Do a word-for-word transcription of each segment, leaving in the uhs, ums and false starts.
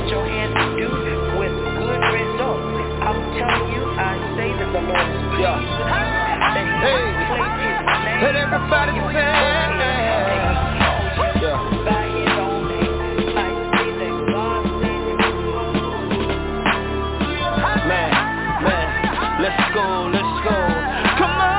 put your hands to do with good results. I'm telling you, I say that the Lord is pleased yeah. with you, that He hey. has placed His name Let everybody upon your say forehead, that He calls you yeah. by His own name. I say that God said that man, man, let's go, let's go. Come on.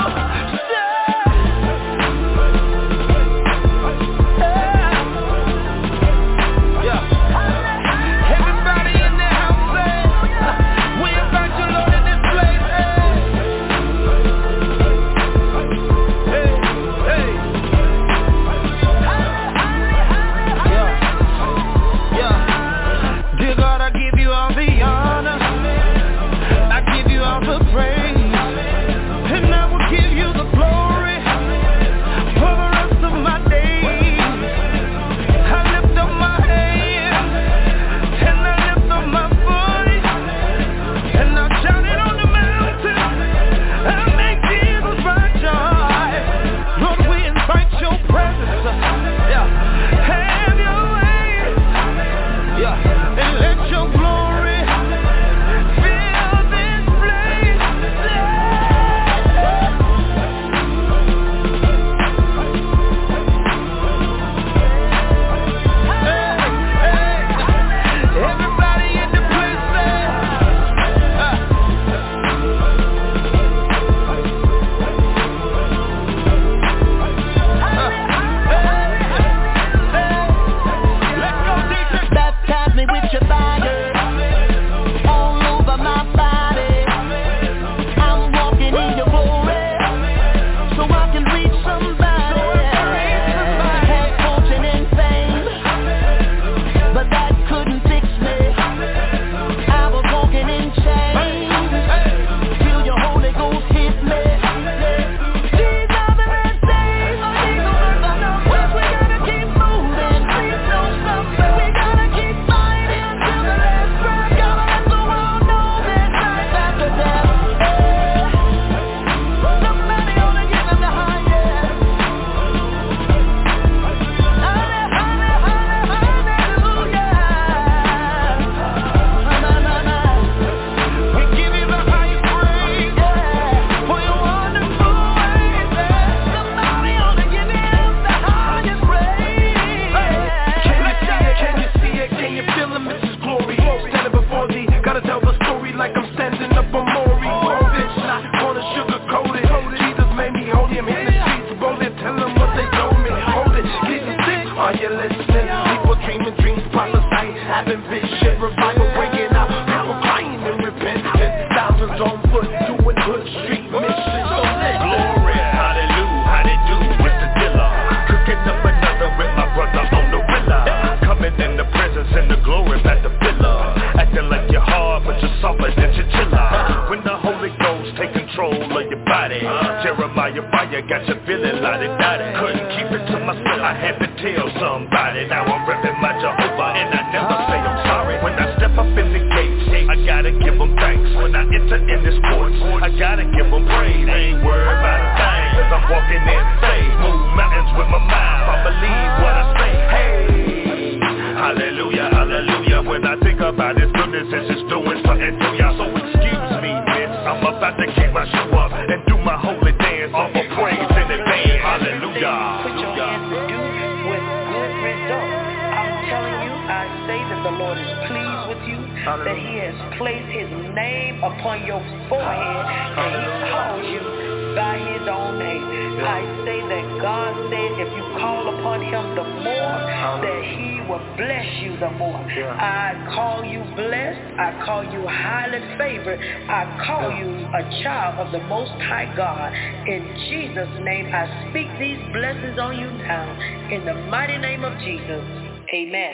in the mighty name of Jesus. Amen.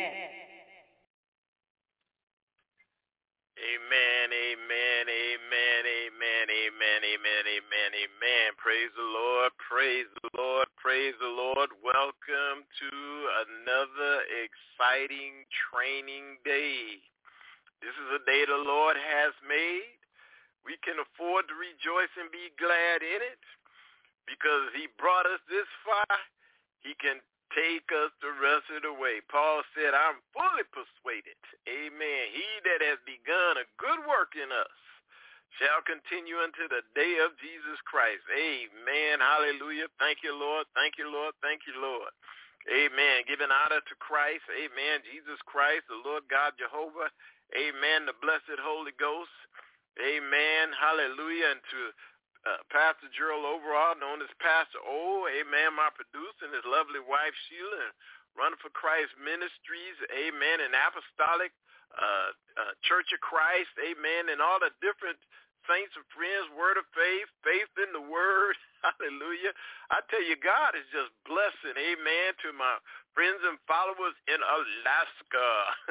Amen, amen, amen, amen, amen, amen, amen, amen. Praise the Lord, praise the Lord, praise the Lord. Welcome to another exciting training day. This is a day the Lord has made. We can afford to rejoice and be glad in it because he brought us this far. He can take us the rest of the way. Paul said, I'm fully persuaded, amen, he that has begun a good work in us shall continue unto the day of Jesus Christ. Amen. Hallelujah. Thank you, Lord. Thank you, Lord. Thank you, Lord. Amen. Giving honor to Christ. Amen. Jesus Christ, the Lord God Jehovah. Amen. The blessed Holy Ghost. Amen. Hallelujah. And to uh, Pastor Gerald Overall, known as Pastor O. Amen. My producer and his lovely wife, Sheila, and Running for Christ Ministries. Amen. And Apostolic uh, uh, Church of Christ. Amen. And all the different saints and friends, Word of Faith, faith in the Word. Hallelujah. I tell you, God is just blessing. Amen. To my friends and followers in Alaska.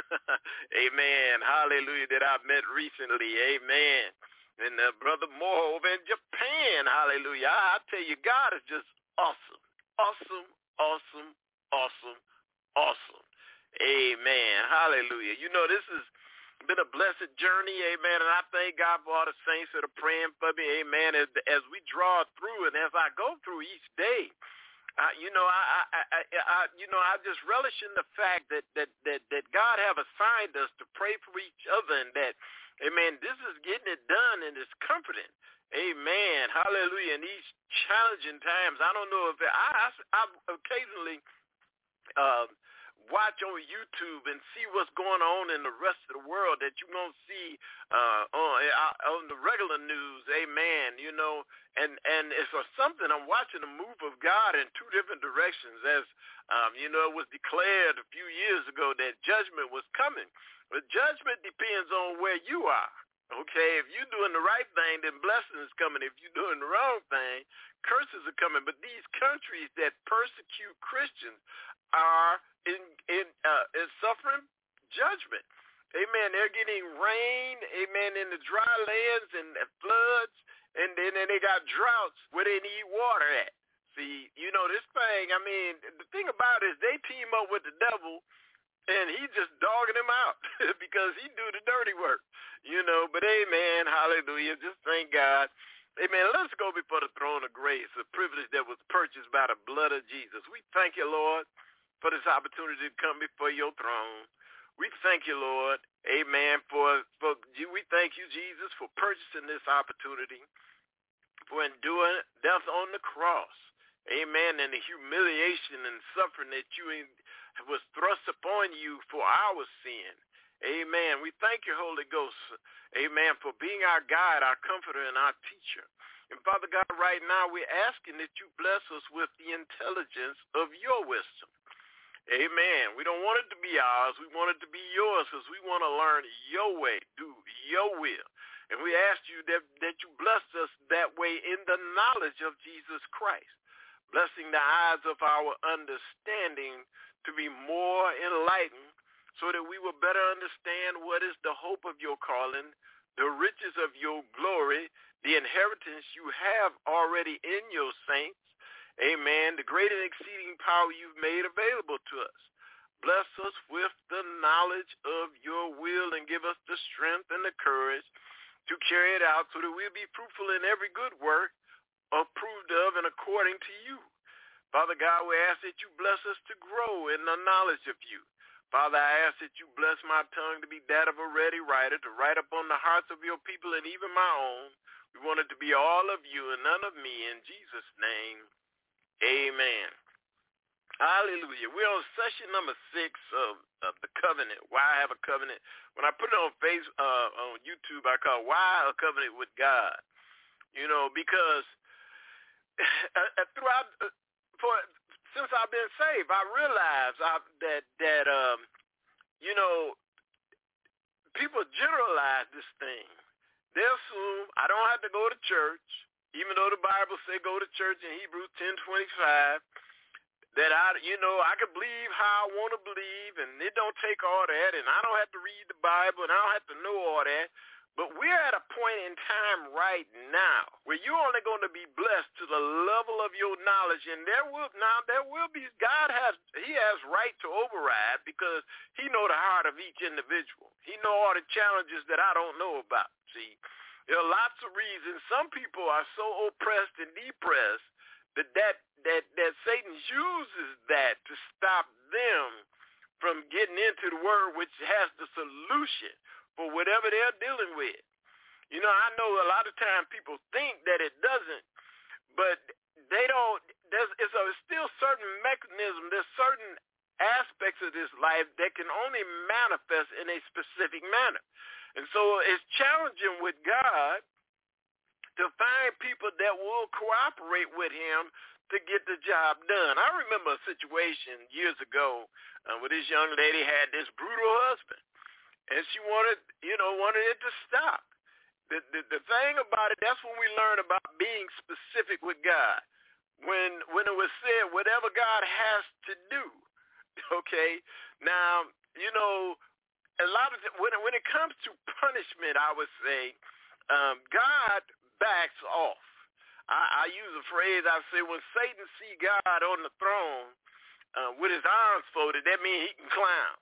Amen. Hallelujah. That I've met recently. Amen. And uh, Brother Moore over in Japan. Hallelujah. I, I tell you, God is just awesome. Awesome, awesome, awesome, awesome. Amen. Hallelujah. You know, this has been a blessed journey. Amen. And I thank God for all the saints that are praying for me. Amen. As, as we draw through and as I go through each day, uh, you know, I, I, I, I, you know, I just relish in the fact that, that, that, that God have assigned us to pray for each other and that, amen, this is getting it done and it's comforting. Amen. Hallelujah. In these challenging times, I don't know if it, I, I, I occasionally uh, watch on YouTube and see what's going on in the rest of the world that you won't see uh, on, on the regular news. Amen. You know, and, and it's for something I'm watching the move of God in two different directions. As, um, you know, it was declared a few years ago that judgment was coming. But judgment depends on where you are. Okay, if you're doing the right thing, then blessing is coming. If you're doing the wrong thing, curses are coming. But these countries that persecute Christians are in, in, uh, in suffering judgment. Amen. They're getting rain, amen, in the dry lands and floods, and then and they got droughts where they need water at. See, you know, this thing, I mean, the thing about it is they team up with the devil, and he just dogging him out because he do the dirty work, you know. But amen, hallelujah, just thank God. Amen, let's go before the throne of grace, a privilege that was purchased by the blood of Jesus. We thank you, Lord, for this opportunity to come before your throne. We thank you, Lord, amen, for, for you. We thank you, Jesus, for purchasing this opportunity, for enduring death on the cross, amen, and the humiliation and suffering that you was thrust upon you for our sin. Amen. We thank you, Holy Ghost, amen, for being our guide, our comforter, and our teacher. And Father God, right now we're asking that you bless us with the intelligence of your wisdom. Amen. We don't want it to be ours. We want it to be yours because we want to learn your way, do your will. And we ask you that, that you bless us that way in the knowledge of Jesus Christ, blessing the eyes of our understanding to be more enlightened so that we will better understand what is the hope of your calling, the riches of your glory, the inheritance you have already in your saints. Amen. The great and exceeding power you've made available to us. Bless us with the knowledge of your will and give us the strength and the courage to carry it out so that we'll be fruitful in every good work, approved of and according to you. Father God, we ask that you bless us to grow in the knowledge of you. Father, I ask that you bless my tongue to be that of a ready writer, to write upon the hearts of your people and even my own. We want it to be all of you and none of me. In Jesus' name, amen. Hallelujah. We're on session number six of, of the covenant. Why I have a covenant? When I put it on face uh, on YouTube, I call it Why a Covenant with God. You know, because throughout... Uh, For, since I've been saved, I realized I, that, that um, you know, people generalize this thing. They assume I don't have to go to church, even though the Bible say go to church in Hebrews ten twenty-five, that I, you know, I can believe how I want to believe, and it don't take all that, and I don't have to read the Bible, and I don't have to know all that. But we're at a point in time right now where you're only going to be blessed to the level of your knowledge, and there will now there will be God has He has right to override because He know the heart of each individual. He know all the challenges that I don't know about. See, there are lots of reasons. Some people are so oppressed and depressed that that that, that Satan uses that to stop them from getting into the word, which has the solution for whatever they're dealing with. You know, I know a lot of times people think that it doesn't, but they don't. There's it's a, still certain mechanism. There's certain aspects of this life that can only manifest in a specific manner. And so it's challenging with God to find people that will cooperate with him to get the job done. I remember a situation years ago uh, where this young lady had this brutal husband, and she wanted, you know, wanted it to stop. The, the, the thing about it, that's when we learn about being specific with God. When when it was said, whatever God has to do, okay? Now, you know, a lot of it, when, when it comes to punishment, I would say, um, God backs off. I, I use a phrase, I say, when Satan see God on the throne uh, with his arms folded, that means he can clown.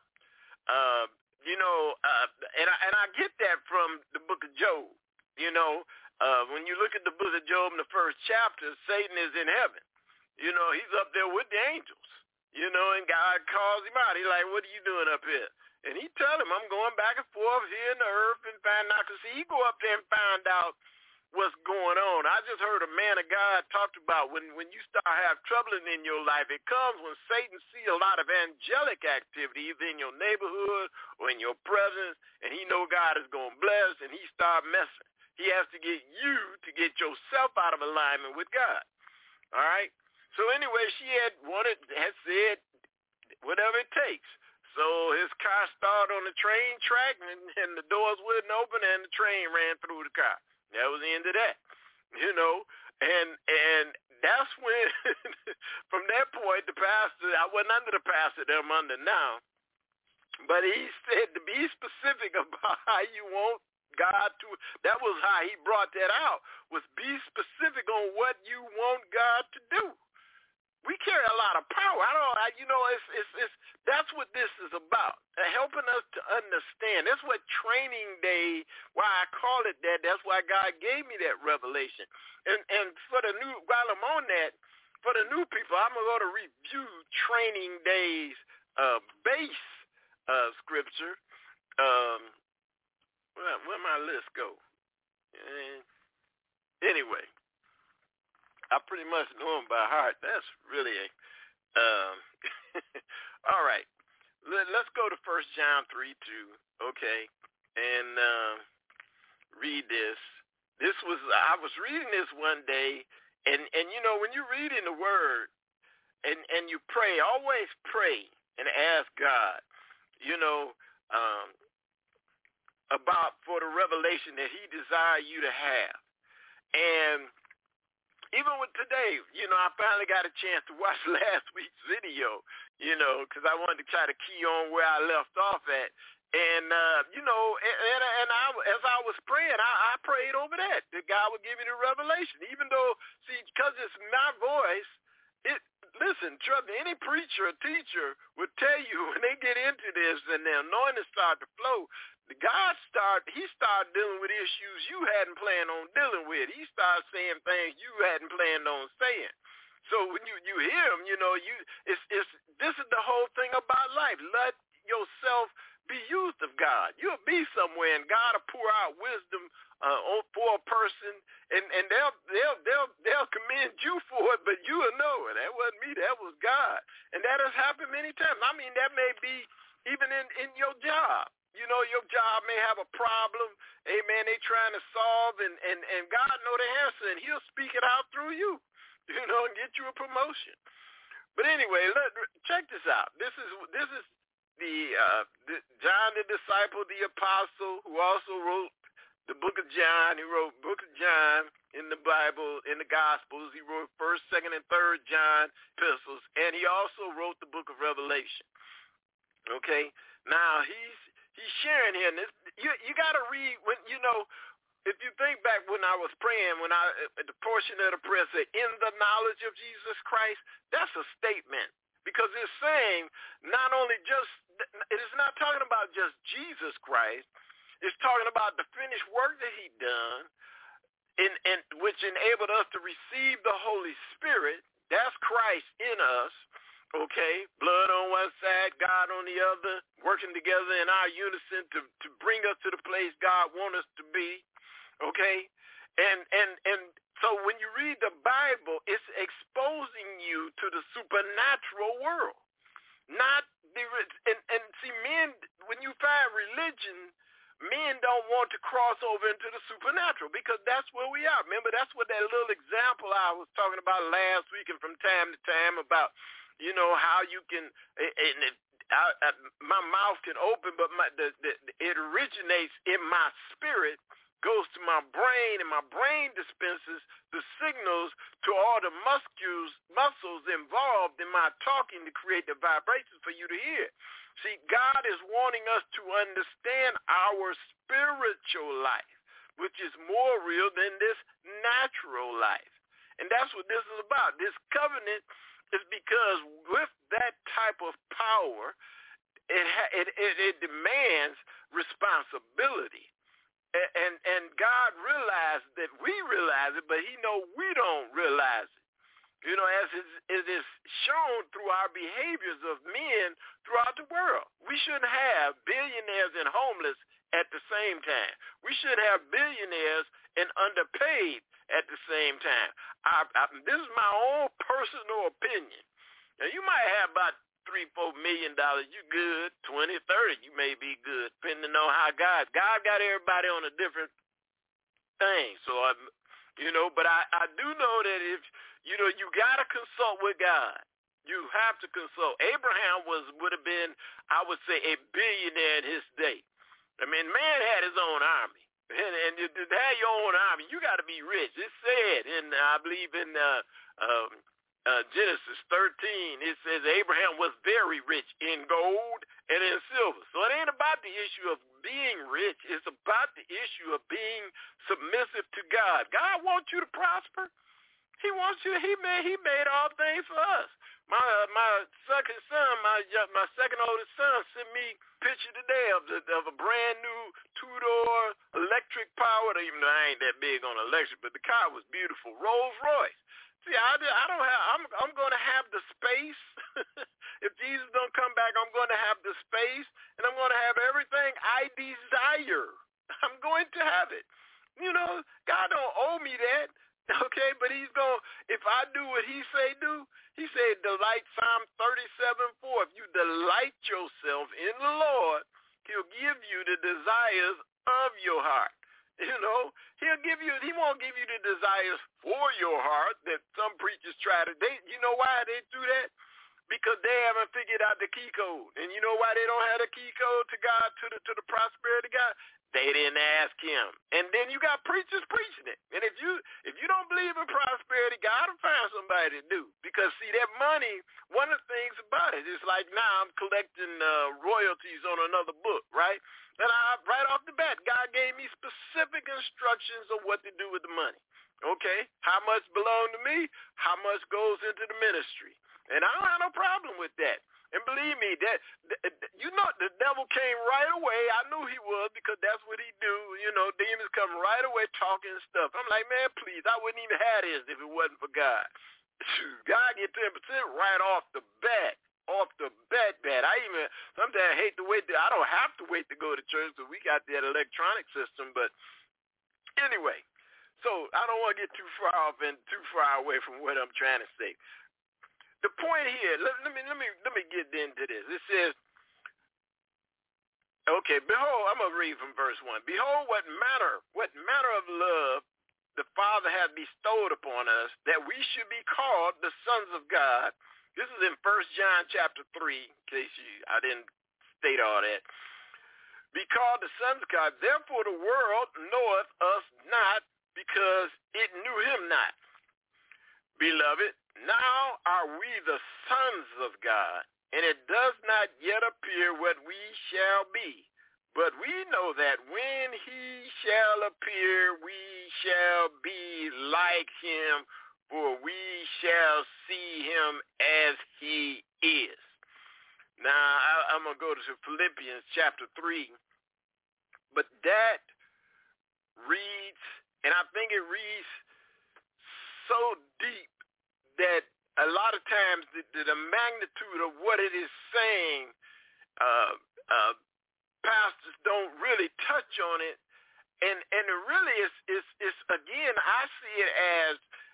Uh, you know, uh, and, I, and I get that from the book of Job. You know, uh, when you look at the book of Job in the first chapter, Satan is in heaven. You know, he's up there with the angels, you know, and God calls him out. He's like, what are you doing up here? And he tell him, I'm going back and forth here in the earth and find out. Because he go up there and find out what's going on. I just heard a man of God talked about when, when you start have trouble in your life, it comes when Satan see a lot of angelic activity either in your neighborhood or in your presence, and he know God is going to bless, and he start messing. He has to get you to get yourself out of alignment with God. All right? So anyway, she had wanted, had said whatever it takes. So his car started on the train track, and, and the doors wouldn't open, and the train ran through the car. That was the end of that, you know. And and that's when, from that point, the pastor, I wasn't under the pastor that I'm under now, but he said to be specific about how you want God to, that was how he brought that out, was be specific on what you want God to do. We carry a lot of power. I don't, I, you know, it's, it's, it's, that's what this is about, uh, helping us to understand. That's what training day, why I call it that, that's why God gave me that revelation. And and for the new, while I'm on that, for the new people, I'm going to review training day's uh, base uh, scripture. Um, where, where my list go? And anyway. I pretty much know them by heart. That's really a, um, all right. Let, let's go to First John three two, okay, and uh, read this. This was, I was reading this one day, and, and you know, when you read in the Word and, and you pray, always pray and ask God, you know, um, about for the revelation that he desires you to have. And even with today, you know, I finally got a chance to watch last week's video, you know, because I wanted to try to key on where I left off at. And, uh, you know, and, and, and I, as I was praying, I, I prayed over that, that God would give me the revelation. Even though, see, because it's my voice, it, listen, trust me, any preacher or teacher would tell you when they get into this and the anointing start to flow, God start, he started dealing with issues you hadn't planned on dealing with. He started saying things you hadn't planned on saying. So when you, you hear him, you know, you it's it's this is the whole thing about life. Let yourself be used of God. You'll be somewhere, and God will pour out wisdom uh, for a person, and, and they'll they'll they'll they'll commend you for it, but you will know it. That wasn't me. That was God, and that has happened many times. I mean, that may be even in, in your job. You know, your job may have a problem, amen, they trying to solve, and, and, and God know the answer, and he'll speak it out through you, you know, and get you a promotion. But anyway, let, check this out. This is this is the, uh, the John the disciple, the apostle, who also wrote the book of John. He wrote book of John in the Bible, in the Gospels. He wrote first, second, and third John epistles, and he also wrote the book of Revelation. Okay? Now, he's He's sharing here, and this, you you got to read, when you know, if you think back when I was praying, when I, the portion of the prayer said, in the knowledge of Jesus Christ, that's a statement, because it's saying not only just, it is not talking about just Jesus Christ, it's talking about the finished work that he done, in, in, which enabled us to receive the Holy Spirit. That's Christ in us. Okay, blood on one side, God on the other, working together in our unison to, to bring us to the place God wants us to be. Okay, and and and so when you read the Bible, it's exposing you to the supernatural world, not the and and see men. When you find religion, men don't want to cross over into the supernatural because that's where we are. Remember, that's what that little example I was talking about last week and from time to time about. You know, how you can, and it, I, I, my mouth can open, but my, the, the, it originates in my spirit, goes to my brain, and my brain dispenses the signals to all the muscles, muscles involved in my talking to create the vibrations for you to hear. See, God is wanting us to understand our spiritual life, which is more real than this natural life. And that's what this is about. This covenant is because with that type of power, it it it, it demands responsibility, and, and and God realized that we realize it, but He know we don't realize it. You know, as it is shown through our behaviors of men throughout the world. We shouldn't have billionaires and homeless at the same time. We should have billionaires and underpaid at the same time. I, I, this is my own personal opinion. Now, you might have about three, four million dollars. You good. Twenty, thirty, you may be good, depending on how God. God got everybody on a different thing. So, I, you know, but I, I do know that if, you know, you got to consult with God. You have to consult. Abraham was would have been, I would say, a billionaire in his day. I mean, man had his own army. And, and to have your own army, you got to be rich. It said, in I believe in uh, um, uh, Genesis thirteen, it says Abraham was very rich in gold and in silver. So it ain't about the issue of being rich. It's about the issue of being submissive to God. God wants you to prosper. He wants you. He made. He made all things for us. My uh, my second son, my my second oldest son, sent me a picture today of the of a brand new two door electric powered. Even though I ain't that big on electric, but the car was beautiful. Rolls Royce. See, I, I don't have. I'm I'm going to have the space. If Jesus don't come back, I'm going to have the space, and I'm going to have everything I desire. I'm going to have it. You know, God don't owe me that. Okay, but he's going, if I do what he say do, he said delight, Psalm thirty-seven four. If you delight yourself in the Lord, he'll give you the desires of your heart. You know, he'll give you, he won't give you the desires for your heart that some preachers try to, they, you know why they do that? Because they haven't figured out the key code. And you know why they don't have the key code to God, to the to the prosperity God? They didn't ask him. And then you got preachers preaching it. And if you if you don't believe in prosperity, God will find somebody to do. Because, see, that money, one of the things about it is like now I'm collecting uh, royalties on another book, right? And I, right off the bat, God gave me specific instructions of what to do with the money. Okay? How much belongs to me? How much goes into the ministry? And I don't have no problem with that. And believe me, that, that you know, the devil came right away. I knew he would because that's what he do. You know, demons come right away talking stuff. I'm like, man, please, I wouldn't even have this if it wasn't for God. God get ten percent right off the bat. Off the bat, bat. I even, sometimes I hate to wait. To, I don't have to wait to go to church because we got that electronic system. But anyway, so I don't want to get too far off and too far away from what I'm trying to say. The point here, let, let me let me let me get into this. It says, okay, behold, I'm gonna read from verse one. Behold, what manner, what manner of love the Father hath bestowed upon us, that we should be called the sons of God. This is in First John chapter three, in case you I didn't state all that. Be called the sons of God. Therefore, the world knoweth us not, because it knew him not. Beloved, now are we the sons of God, and it does not yet appear what we shall be. But we know that when he shall appear, we shall be like him, for we shall see him as he is. Now, I, I'm going to go to Philippians chapter three, but that reads And I think it reads so deep that a lot of times the, the, the magnitude of what it is saying, uh, uh, pastors don't really touch on it. And and it really is, is, is, again, I see it as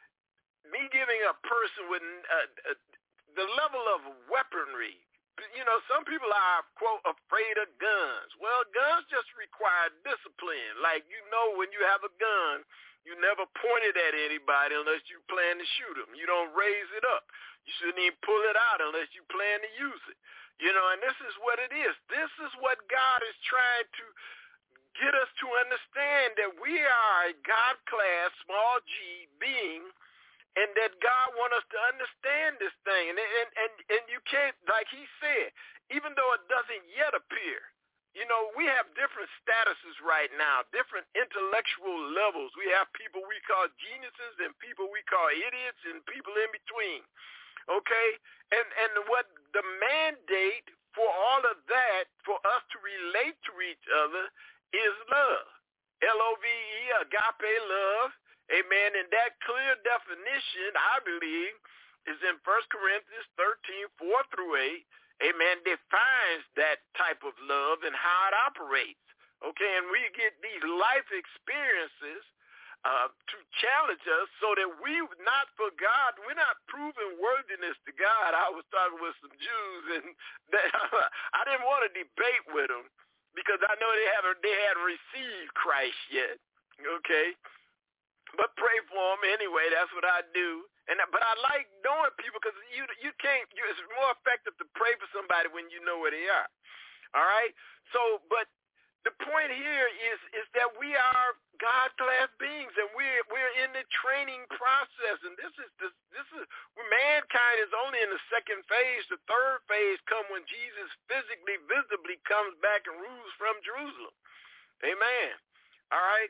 me giving a person with uh, uh, the level of weaponry. You know, some people are, quote, afraid of guns. Well, guns just require discipline. Like, you know, when you have a gun, you never point it at anybody unless you plan to shoot them. You don't raise it up. You shouldn't even pull it out unless you plan to use it. You know, and this is what it is. This is what God is trying to get us to understand, that we are a God-class, small g, being, and that God wants us to understand this thing. And, and, and, and you can't, like he said, even though it doesn't yet appear, you know, we have different statuses right now, different intellectual levels. We have people we call geniuses and people we call idiots and people in between, okay? And, and what the mandate for all of that, for us to relate to each other, is love. L O V E, agape love. Amen. And that clear definition, I believe, is in First Corinthians thirteen, four through eight. Amen. Defines that type of love and how it operates. Okay. And we get these life experiences uh, to challenge us so that we, not for God, we're not proving worthiness to God. I was talking with some Jews, and they, I didn't want to debate with them because I know they haven't, they hadn't received Christ yet. Okay. But pray for them anyway. That's what I do. And but I like knowing people because you you can't. You, it's more effective to pray for somebody when you know where they are. All right. So, but the point here is is that we are God-class beings, and we're we're in the training process. And this is this this is mankind is only in the second phase. The third phase comes when Jesus physically, visibly comes back and rules from Jerusalem. Amen. All right.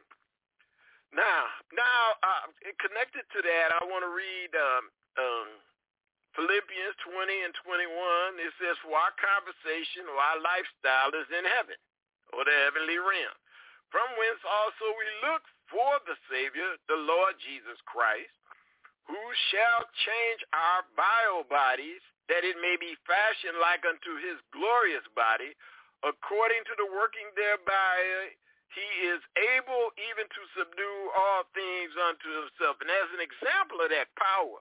Now, now, uh, connected to that, I want to read um, um, Philippians twenty and twenty-one. It says, for our conversation or our lifestyle is in heaven, or the heavenly realm, from whence also we look for the Savior, the Lord Jesus Christ, who shall change our vile bodies, that it may be fashioned like unto his glorious body, according to the working thereby he is able even to subdue all things unto himself. And as an example of that power,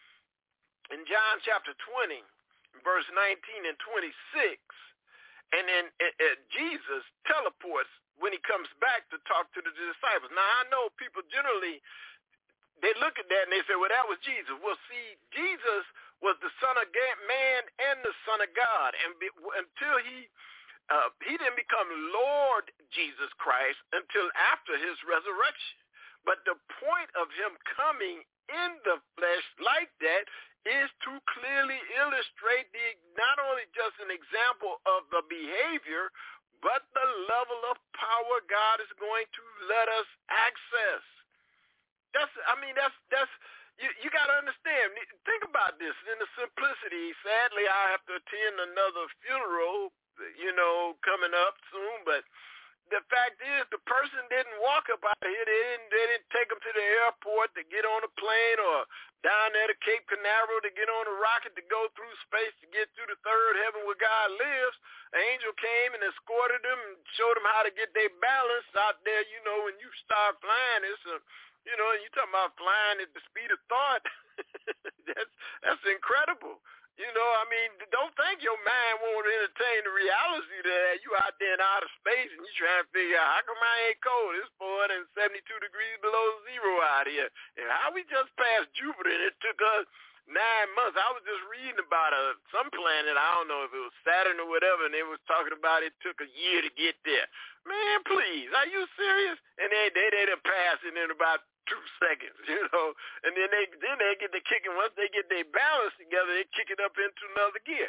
in John chapter twenty, verse nineteen and twenty-six, and then uh, uh, Jesus teleports when he comes back to talk to the disciples. Now, I know people generally, they look at that and they say, well, that was Jesus. Well, see, Jesus was the Son of Man and the Son of God. And be, until he... Uh, he didn't become Lord Jesus Christ until after his resurrection. But the point of him coming in the flesh like that is to clearly illustrate the not only just an example of the behavior, but the level of power God is going to let us access. That's, I mean, that's, that's, you, you got to understand. Think about this in the simplicity. Sadly, I have to attend another funeral, you know, coming up soon, but the fact is the person didn't walk up out here. They didn't, they didn't take them to the airport to get on a plane or down there to Cape Canaveral to get on a rocket to go through space to get through the third heaven where God lives. An angel came and escorted them and showed them how to get their balance out there. You know, when you start flying, it's a, you know, you talking about flying at the speed of thought. that's, that's incredible. You know, I mean, don't think your mind won't entertain the reality that you out there in outer space and you trying to figure out, how come I ain't cold? It's four hundred seventy-two degrees below zero out here. And how we just passed Jupiter and it took us nine months. I was just reading about a, some planet, I don't know if it was Saturn or whatever, and they was talking about it took a year to get there. Man, please, are you serious? And they they they done passed it in about two seconds, you know, and then they then they get the kicking. Once they get their balance together, they kick it up into another gear.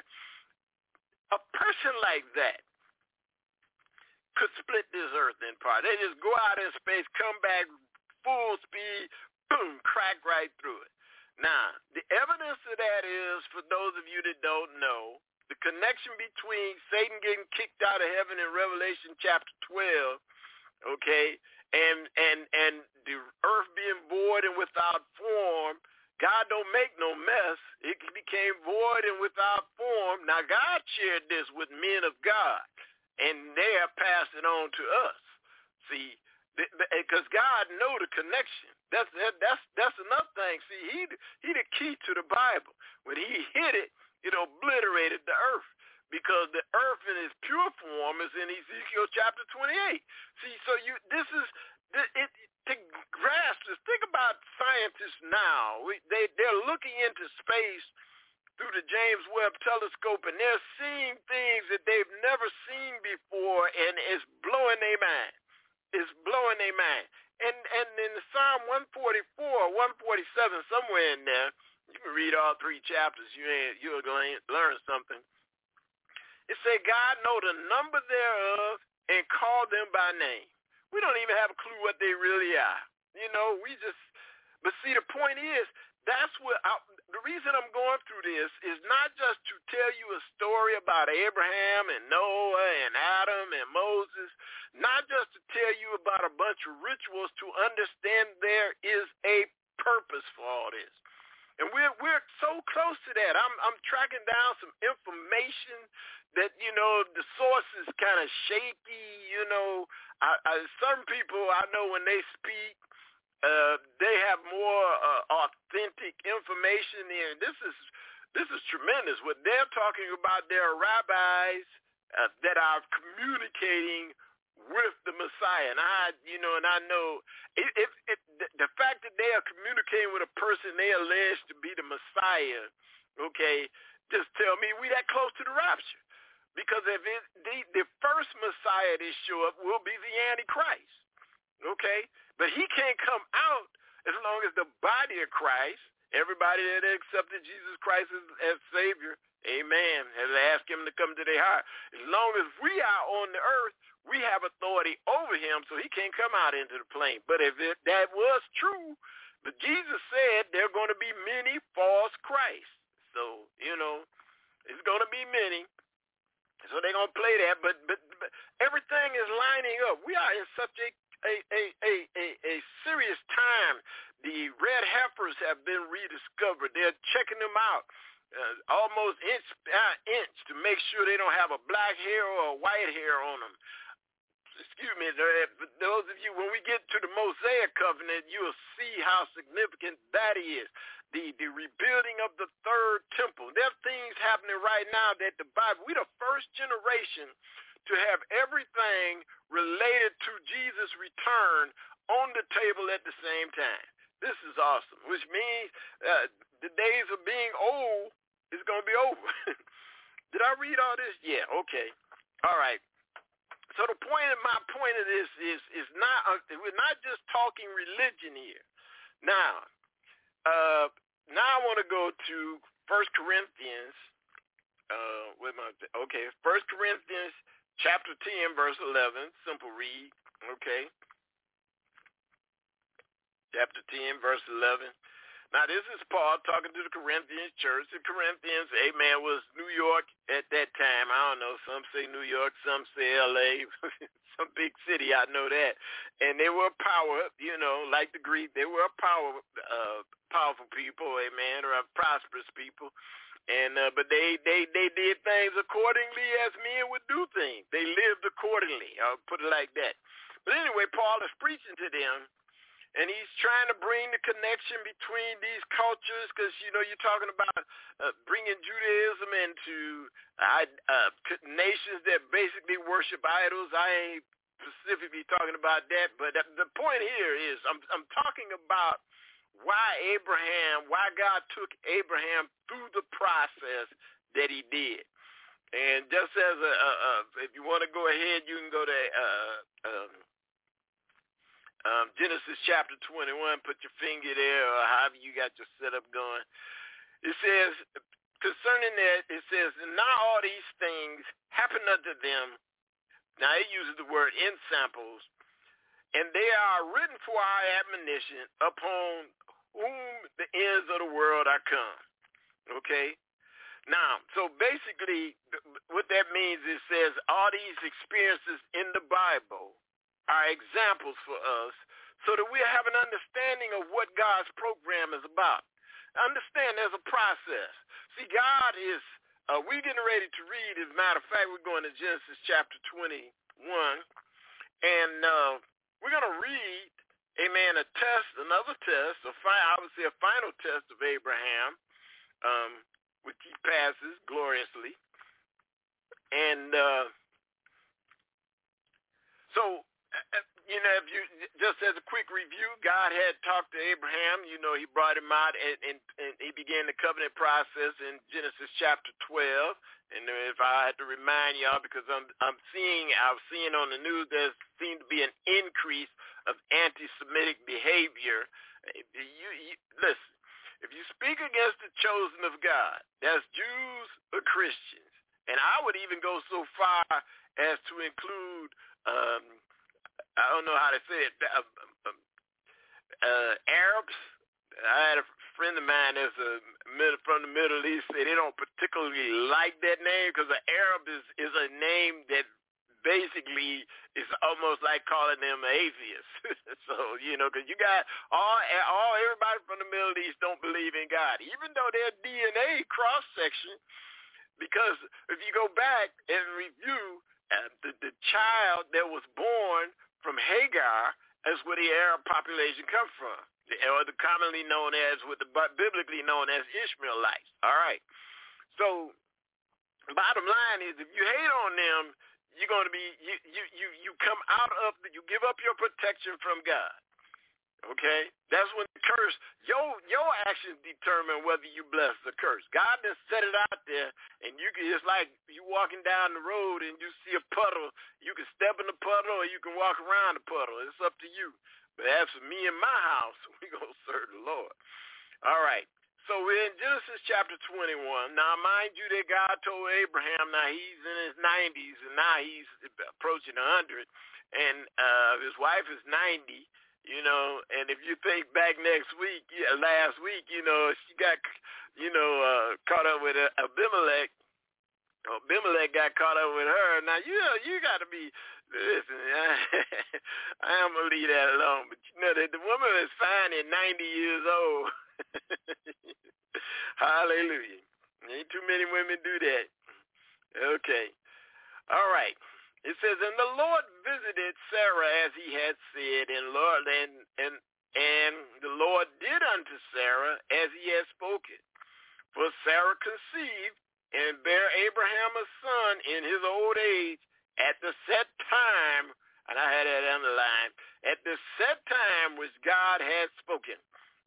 A person like that could split this earth in part. They just go out in space, come back full speed, boom, crack right through it. Now, the evidence of that is, for those of you that don't know, the connection between Satan getting kicked out of heaven in Revelation chapter twelve okay, and and and the earth being void and without form, God don't make no mess. It became void and without form. Now God shared this with men of God, and they have passed it on to us. See, because God know the connection. That's that, that's that's another thing. See, he he the key to the Bible. When he hit it, it obliterated the earth, because the earth in its pure form is in Ezekiel chapter twenty-eight. See, so you this is it, it to grasp this. Think about scientists now. We, they they're looking into space through the James Webb Telescope, and they're seeing things that they've never seen before, and it's blowing their mind. It's blowing their mind. And and in Psalm one forty-four, one forty-seven, somewhere in there, you can read all three chapters. You ain't, you're going to learn something. It say God know the number thereof and call them by name. We don't even have a clue what they really are. You know, we just, but see, the point is, that's what, I, the reason I'm going through this is not just to tell you a story about Abraham and Noah and Adam and Moses, not just to tell you about a bunch of rituals, to understand there is a purpose for all this. And we're we're so close to that. I'm I'm tracking down some information that, you know, the source is kind of shaky. You know, I, I, some people I know when they speak, uh, they have more uh, authentic information. And this is this is tremendous. What they're talking about, their rabbis uh, that are communicating with the Messiah. And I, you know, and I know if it, it, the, the fact that they are communicating with a person they allege to be the Messiah, okay, just tell me we that close to the rapture. Because if it, the, the first Messiah that show up will be the Antichrist, okay? But he can't come out as long as the body of Christ, everybody that accepted Jesus Christ as, as Savior, amen, has asked him to come to their heart. As long as we are on the earth, we have authority over him, so he can't come out into the plane. But if it, that was true, but Jesus said there are going to be many false Christs. So, you know, it's going to be many. So they're going to play that, but, but but everything is lining up. We are in such a a, a, a, a, a serious time. The red heifers have been rediscovered. They're checking them out uh, almost inch by inch to make sure they don't have a black hair or a white hair on them. Excuse me, those of you, when we get to the Mosaic covenant, you'll see how significant that is. The the rebuilding of the third temple. There are things happening right now that the Bible, we're the first generation to have everything related to Jesus' return on the table at the same time. This is awesome, which means uh, the days of being old is going to be over. Did I read all this? Yeah, okay. All right. So the point of my point of this is is not uh, we're not just talking religion here. Now, uh, now I want to go to First Corinthians. Uh, with my okay, First Corinthians chapter ten, verse eleven. Simple read. Okay, chapter ten, verse eleven. Now, this is Paul talking to the Corinthians church. The Corinthians, amen, was New York at that time. I don't know. Some say New York, some say L A, some big city, I know that. And they were power, you know, like the Greek. They were power, uh, powerful people, amen, or prosperous people. And uh, but they, they, they did things accordingly as men would do things. They lived accordingly. I'll put it like that. But anyway, Paul is preaching to them. And he's trying to bring the connection between these cultures because, you know, you're talking about uh, bringing Judaism into uh, uh, nations that basically worship idols. I ain't specifically talking about that. But the point here is I'm, I'm talking about why Abraham, why God took Abraham through the process that he did. And just as a, a, a if you want to go ahead, you can go to uh, um, Um, Genesis chapter twenty-one, put your finger there, or however you got your setup going. It says, concerning that, it says, now all these things happen unto them. Now it uses the word in samples, and they are written for our admonition, upon whom the ends of the world are come. Okay? Now, so basically, what that means, it says all these experiences in the Bible, are examples for us so that we have an understanding of what God's program is about. Understand there's a process. See, God is, uh, we're getting ready to read. As a matter of fact, we're going to Genesis chapter twenty-one, and uh, we're going to read, amen, a test, another test, a fi- I would say a final test of Abraham, um, which he passes gloriously. And uh, so, you know, if you just as a quick review, God had talked to Abraham. You know, he brought him out, and, and, and he began the covenant process in Genesis chapter twelve. And if I had to remind y'all, because I'm I'm seeing I'm seeing on the news there seems to be an increase of anti-Semitic behavior. You, you listen. If you speak against the chosen of God, that's Jews or Christians, and I would even go so far as to include. Um, I don't know how to say it, uh, uh, Arabs. I had a friend of mine that's a, from the Middle East say they don't particularly like that name because an Arab is, is a name that basically is almost like calling them atheists. So, you know, because you got all, all, everybody from the Middle East don't believe in God, even though their D N A cross-section, because if you go back and review uh, the, the child that was born from Hagar, that's where the Arab population come from, or the commonly known as, what the biblically known as Ishmaelites. All right. So, bottom line is, if you hate on them, you're going to be you you you you come out of you give up your protection from God. Okay, that's when the curse your your actions determine whether you bless or curse. God just set it out there, and you can, it's like you walking down the road and you see a puddle. You can step in the puddle or you can walk around the puddle. It's up to you. But as for me and my house, we gonna serve the Lord. All right. So we're in Genesis chapter twenty-one. Now, mind you that God told Abraham, now he's in his nineties, and now he's approaching one hundred, and uh, his wife is ninety. You know, and if you think back next week, yeah, last week, you know, she got, you know, uh, caught up with Abimelech. Abimelech got caught up with her. Now, you know, you got to be, listen, I am going to leave that alone. But, you know, that the woman is fine at ninety years old. Hallelujah. Ain't too many women do that. Okay. All right. It says, and the Lord visited Sarah as he had said, and Lord and and and the Lord did unto Sarah as he had spoken. For Sarah conceived and bare Abraham a son in his old age at the set time, and I had that underlined, at the set time which God had spoken.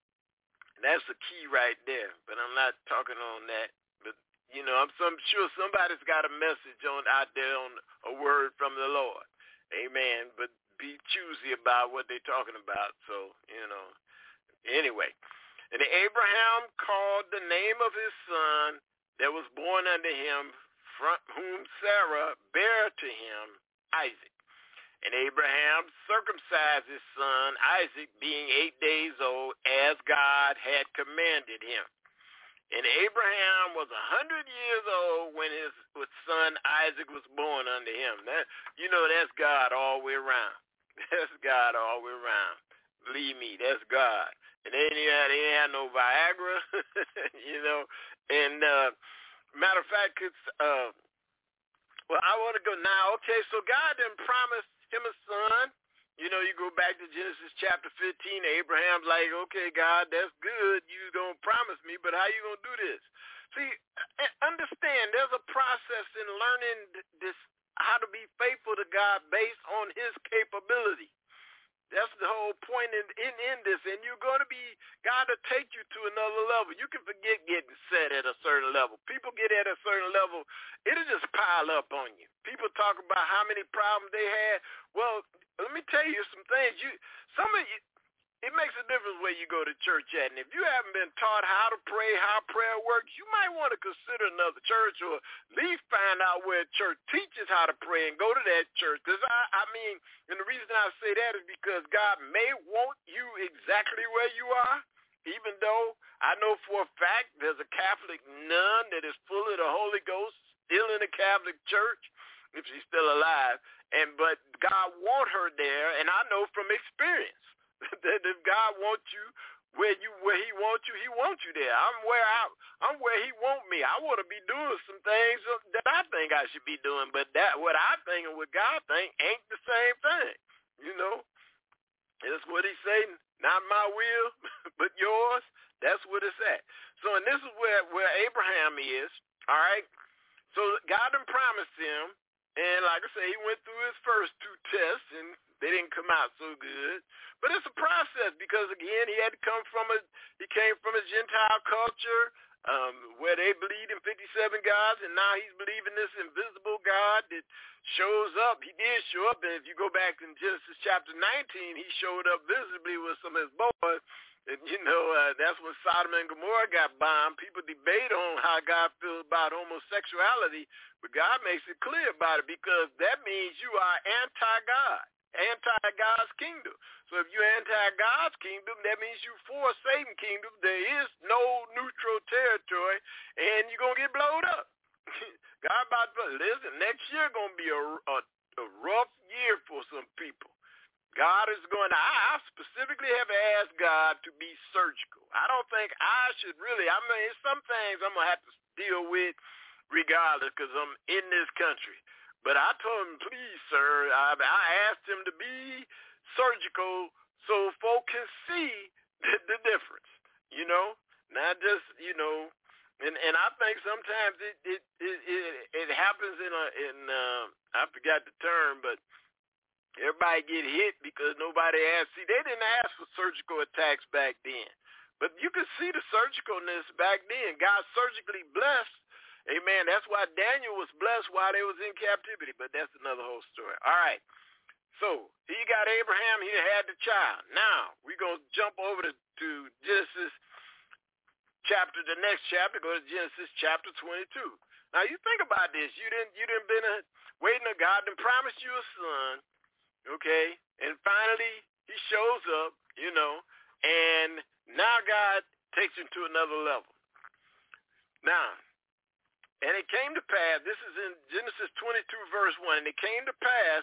And that's the key right there, but I'm not talking on that. You know, I'm some sure somebody's got a message on out there on a word from the Lord. Amen. But be choosy about what they're talking about. So, you know, anyway. And Abraham called the name of his son that was born unto him, from whom Sarah bare to him, Isaac. And Abraham circumcised his son, Isaac, being eight days old, as God had commanded him. And Abraham was a hundred years old when his son Isaac was born unto him. That, you know, that's God all the way around. That's God all the way around. Believe me, that's God. And they didn't have, they didn't have no Viagra, you know. And uh, matter of fact, it's, uh, well, I want to go now. Okay, so God didn't promise him a son. You know, you go back to Genesis chapter fifteen, Abraham's like, okay, God, that's good. You don't promise me, but how you going to do this? See, understand there's a process in learning this, how to be faithful to God based on his capability. That's the whole point in, in, in this. And you're going to be, God will take you to another level. You can forget getting set at a certain level. People get at a certain level, it'll just pile up on you. People talk about how many problems they had. Well, let me tell you some things. You, some of you, it makes a difference where you go to church at. And if you haven't been taught how to pray, how prayer works, you might want to consider another church, or at least find out where a church teaches how to pray and go to that church. Because, I, I mean, and the reason I say that is because God may want you exactly where you are, even though I know for a fact there's a Catholic nun that is full of the Holy Ghost, still in the Catholic Church, if she's still alive, And but God want her there, and I know from experience that if God wants you where you where He wants you, He wants you there. I'm where I I'm where He want me. I want to be doing some things that I think I should be doing, but that what I think and what God think ain't the same thing. You know, that's what He's saying. Not my will, but yours. That's what it's at. So, and this is where, where Abraham is, all right? So God done promised him, and like I say, he went through his first two tests, and they didn't come out so good. But it's a process because, again, he had to come from a, he came from a Gentile culture um, where they believed in fifty-seven gods, and now he's believing this invisible God that shows up. He did show up, and if you go back in Genesis chapter nineteen, he showed up visibly with some of his boys. And, you know, uh, that's when Sodom and Gomorrah got bombed. People debate on how God feels about homosexuality, but God makes it clear about it because that means you are anti-God, anti-God's kingdom. So if you're anti-God's kingdom, that means you for Satan's kingdom. There is no neutral territory, and you're going to get blowed up. God about to, listen, next year going to be a, a, a rough year for some people. God is going to, I specifically have asked God to be surgical. I don't think I should really, I mean, some things I'm going to have to deal with regardless because I'm in this country. But I told him, please, sir, I, I asked him to be surgical so folk can see the, the difference, you know, not just, you know, and, and I think sometimes it, it, it, it, it happens in a, in, uh, I forgot the term, but everybody get hit because nobody asked. See, they didn't ask for surgical attacks back then. But you could see the surgicalness back then. God surgically blessed. Amen. That's why Daniel was blessed while they was in captivity. But that's another whole story. All right. So he got Abraham. He had the child. Now, we're going to jump over to, to Genesis chapter, the next chapter. Go to Genesis chapter twenty-two. Now, you think about this. You didn't, you didn't been a, waiting on God and promised you a son. Okay, and finally he shows up, you know, and now God takes him to another level. Now, and it came to pass, this is in Genesis twenty-two, verse one, and it came to pass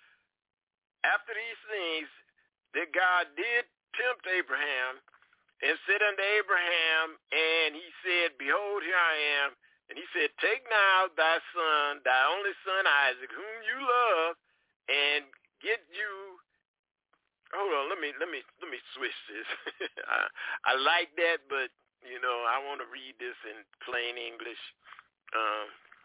after these things that God did tempt Abraham and said unto Abraham, and he said, behold, here I am. And he said, take now thy son, thy only son Isaac, whom you love, and get you, hold on, let me let me let me switch this. I, I like that, but you know I want to read this in plain English. Um,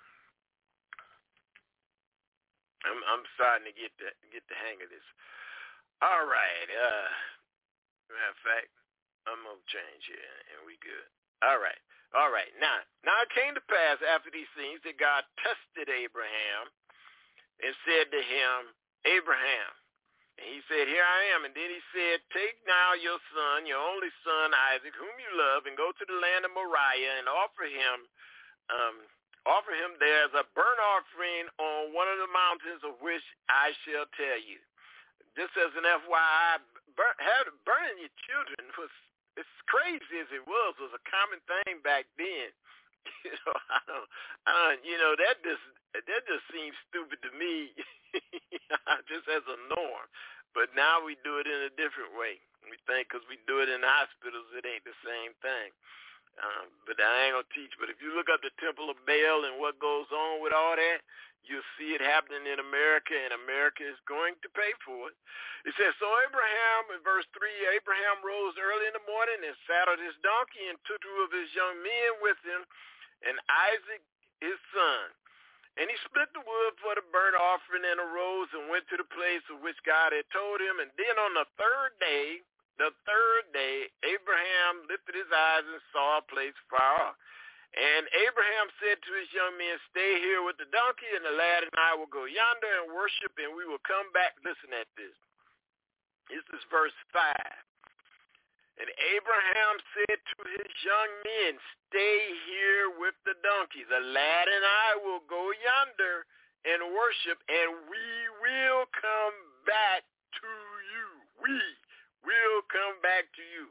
I'm I'm starting to get the get the hang of this. All right. Uh, matter of fact, I'm gonna change here, and we good. All right. All right. Now, now it came to pass after these things that God tested Abraham and said to him, Abraham. And he said, here I am. And then he said, take now your son, your only son, Isaac, whom you love, and go to the land of Moriah and offer him, um, offer him there as a burnt offering on one of the mountains of which I shall tell you. Just as an F Y I, burn, have, burning your children was, as crazy as it was, was a common thing back then. You know, I don't, I don't, you know, that just, that just seems stupid to me. Just as a norm. But now we do it in a different way. We think because we do it in hospitals, it ain't the same thing. Um, but I ain't going to teach. But if you look up the Temple of Baal and what goes on with all that, you'll see it happening in America, and America is going to pay for it. It says, so Abraham, in verse three, Abraham rose early in the morning and saddled his donkey and took two of his young men with him, and Isaac his son. And he split the wood for the burnt offering and arose and went to the place of which God had told him. And then on the third day, the third day, Abraham lifted his eyes and saw a place far off. And Abraham said to his young men, stay here with the donkey, and the lad and I will go yonder and worship, and we will come back. Listen at this. This is verse five. And Abraham said to his young men, stay here with the donkey. The lad and I will go yonder and worship, and we will come back to you. We will come back to you.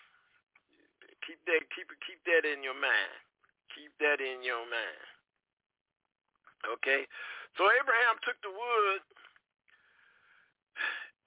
Keep that, keep it, keep that in your mind. Keep that in your mind. Okay? So Abraham took the wood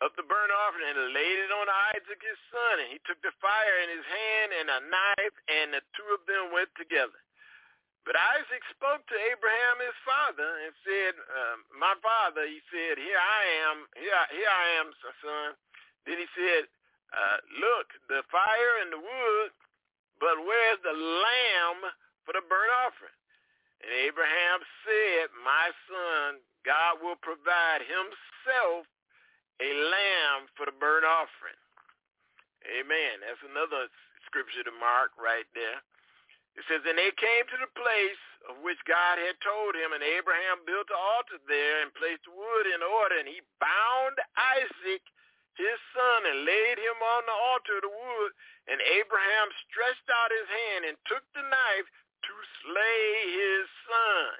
of the burnt offering and laid it on Isaac his son. And he took the fire in his hand and a knife, and the two of them went together. But Isaac spoke to Abraham his father and said, uh, my father, he said, here I am, here, here I am, son. Then he said, uh, look, the fire and the wood, but where's the lamb for the burnt offering? And Abraham said, my son, God will provide himself a lamb for the burnt offering. Amen. That's another scripture to mark right there. It says, and they came to the place of which God had told him, and Abraham built an altar there and placed the wood in order, and he bound Isaac, his son, and laid him on the altar of the wood. And Abraham stretched out his hand and took the knife to slay his son.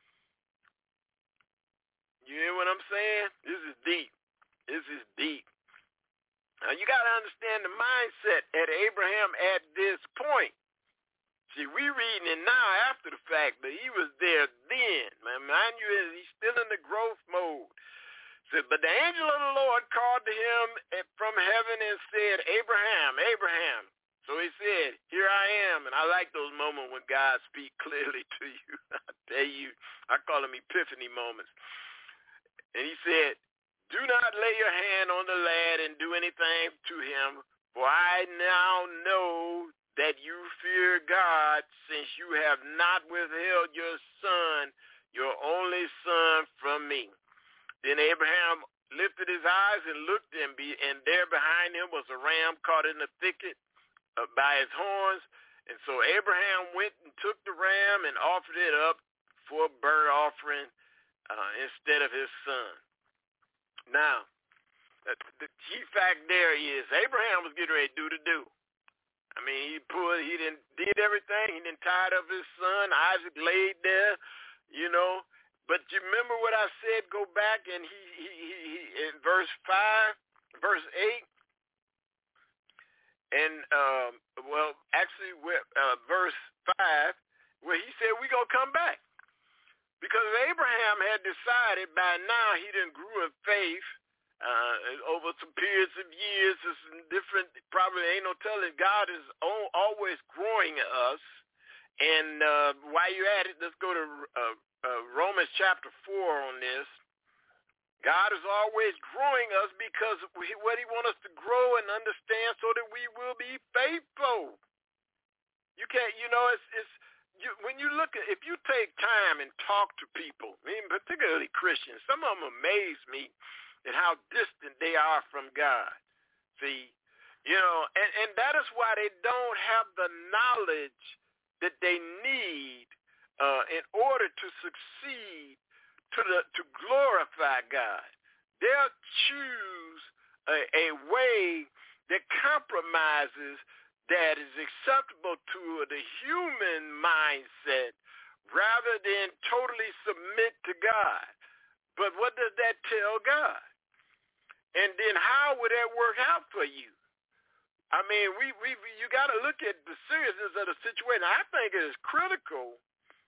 You hear what I'm saying? This is deep. This is deep. Now, you got to understand the mindset at Abraham at this point. See, we reading it now after the fact, but he was there then. Man, mind you, he's still in the growth mode. So, but the angel of the Lord called to him from heaven and said, Abraham, Abraham. So he said, here I am. And I like those moments when God speaks clearly to you. I tell you, I call them epiphany moments. And he said, do not lay your hand on the lad and do anything to him, for I now know that you fear God, since you have not withheld your son, your only son, from me. Then Abraham lifted his eyes and looked, and, be, and there behind him was a ram caught in the thicket uh, by his horns. And so Abraham went and took the ram and offered it up for a burnt offering uh, instead of his son. Now, the key fact there is Abraham was getting ready to do the do. I mean, he put, he didn't did everything. He didn't tied up his son. Isaac laid there, you know. But you remember what I said? Go back and he he he, he in verse five, verse eight, and um, well, actually, uh, verse five, where he said we gonna come back, because Abraham had decided by now he didn't grew in faith. Uh, over some periods of years, there's some different, probably ain't no telling, God is o- always growing us. And uh, while you're at it, let's go to uh, uh, Romans chapter four on this. God is always growing us because we, what he wants us to grow and understand so that we will be faithful. You can't, you know, it's, it's you, when you look at, if you take time and talk to people, I mean, particularly Christians, some of them amaze me and how distant they are from God. See, you know, and, and that is why they don't have the knowledge that they need uh, in order to succeed, to the to glorify God. They'll choose a, a way that compromises that is acceptable to the human mindset rather than totally submit to God. But what does that tell God? And then how would that work out for you? I mean, we, we you got to look at the seriousness of the situation. I think it is critical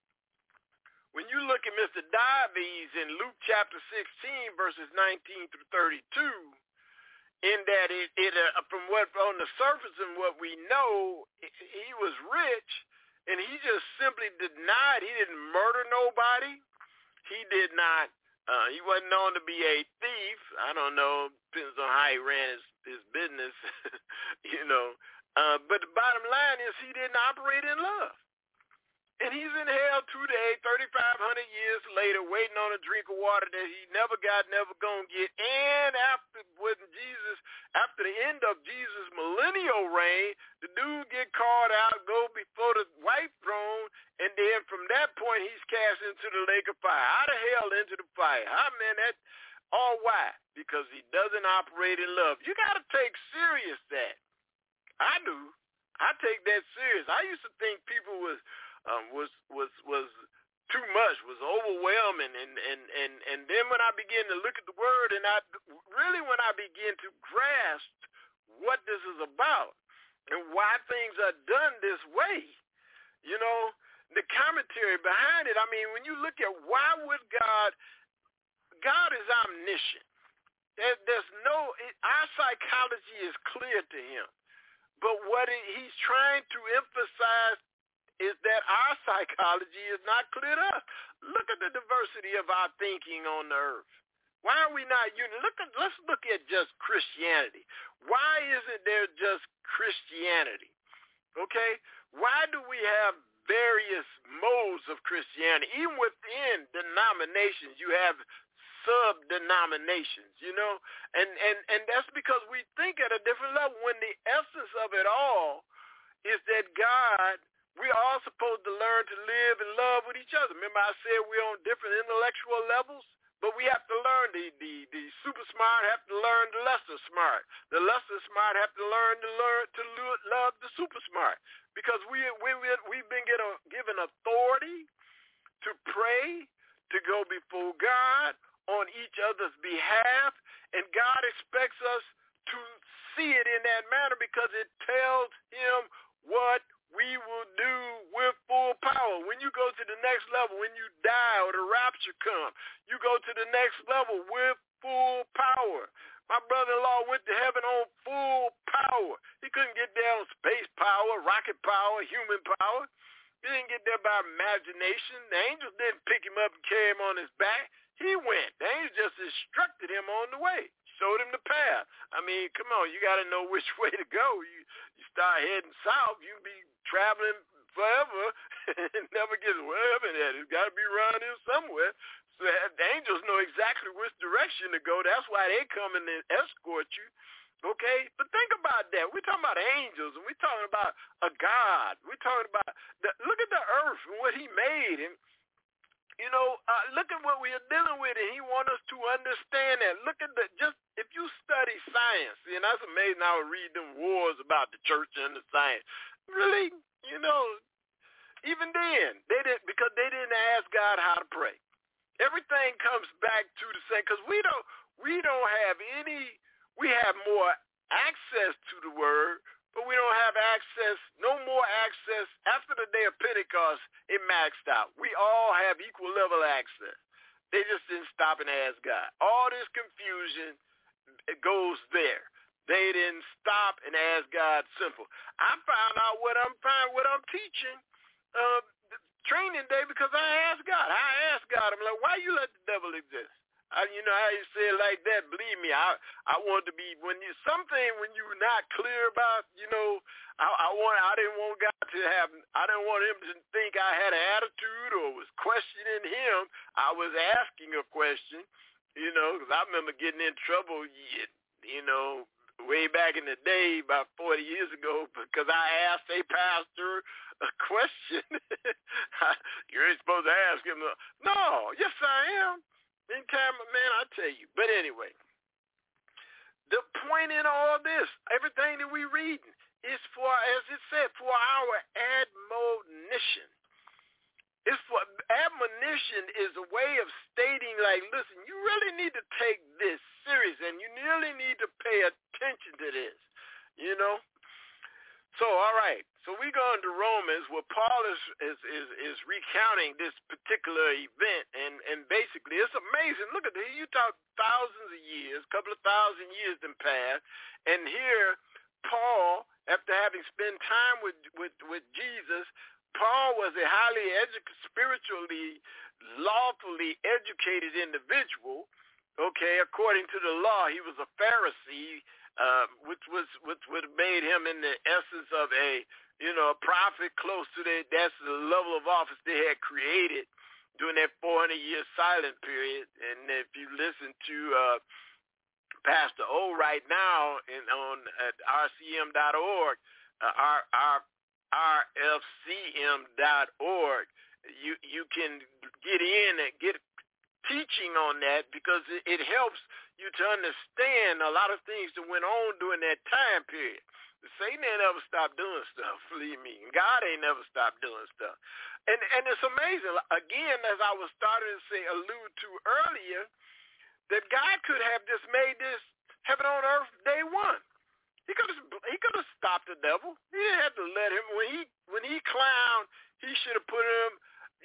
when you look at Mister Dives in Luke chapter sixteen, verses nineteen through thirty-two, in that it, it uh, from what on the surface and what we know, he was rich, and he just simply denied. He didn't murder nobody. He did not. Uh, he wasn't known to be a thief. I don't know. Depends on how he ran his, his business, you know. Uh, but the bottom line is he didn't operate in love. And he's in hell today, thirty-five hundred years later, waiting on a drink of water that he never got, never gonna get. And after when Jesus, after the end of Jesus' millennial reign, the dude get called out, go before the white throne, and then from that point he's cast into the lake of fire, out of hell into the fire. How man that? All why? Because he doesn't operate in love. You got to take serious that. I do. I take that serious. I used to think people was. Um, was was was too much, was overwhelming, and, and, and, and then when I began to look at the word, and I really when I began to grasp what this is about and why things are done this way, you know, the commentary behind it. I mean, when you look at why would God, God is omniscient. There, there's no, it, our psychology is clear to him. But what it, he's trying to emphasize is that our psychology is not clear to us. Look at the diversity of our thinking on the earth. Why are we not united? Look at, let's look at just Christianity. Why isn't there just Christianity? Okay? Why do we have various modes of Christianity? Even within denominations, you have sub-denominations, you know? And, and, and that's because we think at a different level when the essence of it all is that God, we're all supposed to learn to live and love with each other. Remember I said we're on different intellectual levels? But we have to learn, the, the, the super smart have to learn the lesser smart. The lesser smart have to learn to learn to love the super smart. Because we, we, we've been get a, given authority to pray, to go before God on each other's behalf. And God expects us to see it in that manner because it tells him what we will do with full power. When you go to the next level, when you die or the rapture comes, you go to the next level with full power. My brother-in-law went to heaven on full power. He couldn't get there on space power, rocket power, human power. He didn't get there by imagination. The angels didn't pick him up and carry him on his back. He went. The angels just instructed him on the way, showed him the path. I mean, come on, you got to know which way to go. You, you start heading south, you'll be traveling forever and never gets wherever that. It's got to be around here somewhere. So the angels know exactly which direction to go. That's why they come and escort you. Okay? But think about that. We're talking about angels, and we're talking about a God. We're talking about, the, look at the earth and what he made. And, you know, uh, look at what we are dealing with, and he wants us to understand that. Look at the, just, if you study science, and that's amazing, I would read them wars about the church and the science. Really, you know, even then, they didn't, because they didn't ask God how to pray. Everything comes back to the same, because we don't, we don't have any, we have more access to the word, but we don't have access, no more access. After the day of Pentecost, it maxed out. We all have equal level access. They just didn't stop and ask God. All this confusion, it goes there. They didn't stop and ask God simple. I found out what I'm finding, what I'm teaching uh, training day because I asked God. I asked God, I'm like, why you let the devil exist? I, you know, how you say it like that, believe me, I I want to be, when you, something when you're not clear about, you know, I, I want, I didn't want God to have, I didn't want him to think I had an attitude or was questioning him. I was asking a question, you know, because I remember getting in trouble, you know, way back in the day, about forty years ago, because I asked a pastor a question. You ain't supposed to ask him. No, yes I am. Anytime, man, I tell you. But anyway, the point in all this, everything that we read is for, as it said, for our admonition. It's for, admonition is a way of stating, like, listen, you really need to take this serious, and you really need to pay attention to this, you know? So, all right. So we go into Romans where Paul is, is, is, is recounting this particular event, and, and basically it's amazing. Look at this. You talk thousands of years, a couple of thousand years in past, and here Paul, after having spent time with, with, with Jesus, Paul was a highly educated, spiritually, lawfully educated individual. Okay, according to the law, he was a Pharisee, uh, which was which would have made him in the essence of a, you know, a prophet close to that. That's the level of office they had created during that four hundred year silent period. And if you listen to uh, Pastor O right now in, on at R C M dot org, uh, our our R F C M dot org, you you can get in and get teaching on that because it, it helps you to understand a lot of things that went on during that time period. Satan ain't never stopped doing stuff, believe me. God ain't never stopped doing stuff. And and it's amazing. Again, as I was starting to say, allude to earlier, that God could have just made this heaven on earth day one. He could have he could have stopped the devil. He didn't have to let him when he when he clowned, he should have put him,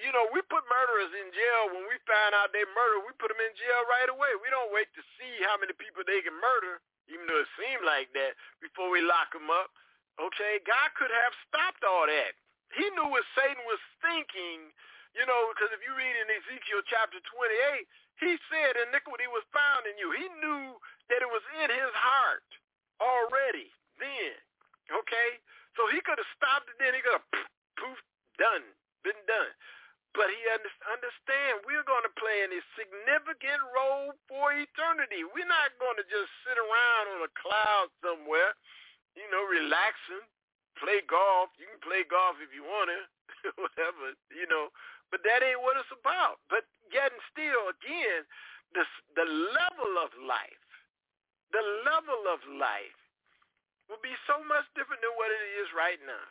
you know, we put murderers in jail when we find out they murder. We put them in jail right away. We don't wait to see how many people they can murder, even though it seemed like that, before we lock them up. Okay, God could have stopped all that. He knew what Satan was thinking, you know, because if you read in Ezekiel chapter twenty-eight, he said iniquity was found in you. He knew that it was in his heart already then, okay? So he could have stopped it then. He could have poof, poof, done, been done. But he under- understand we're going to play a significant role for eternity. We're not going to just sit around on a cloud somewhere, you know, relaxing, play golf. You can play golf if you want to, whatever, you know. But that ain't what it's about. But yet and still, again, the, the level of life, the level of life will be so much different than what it is right now.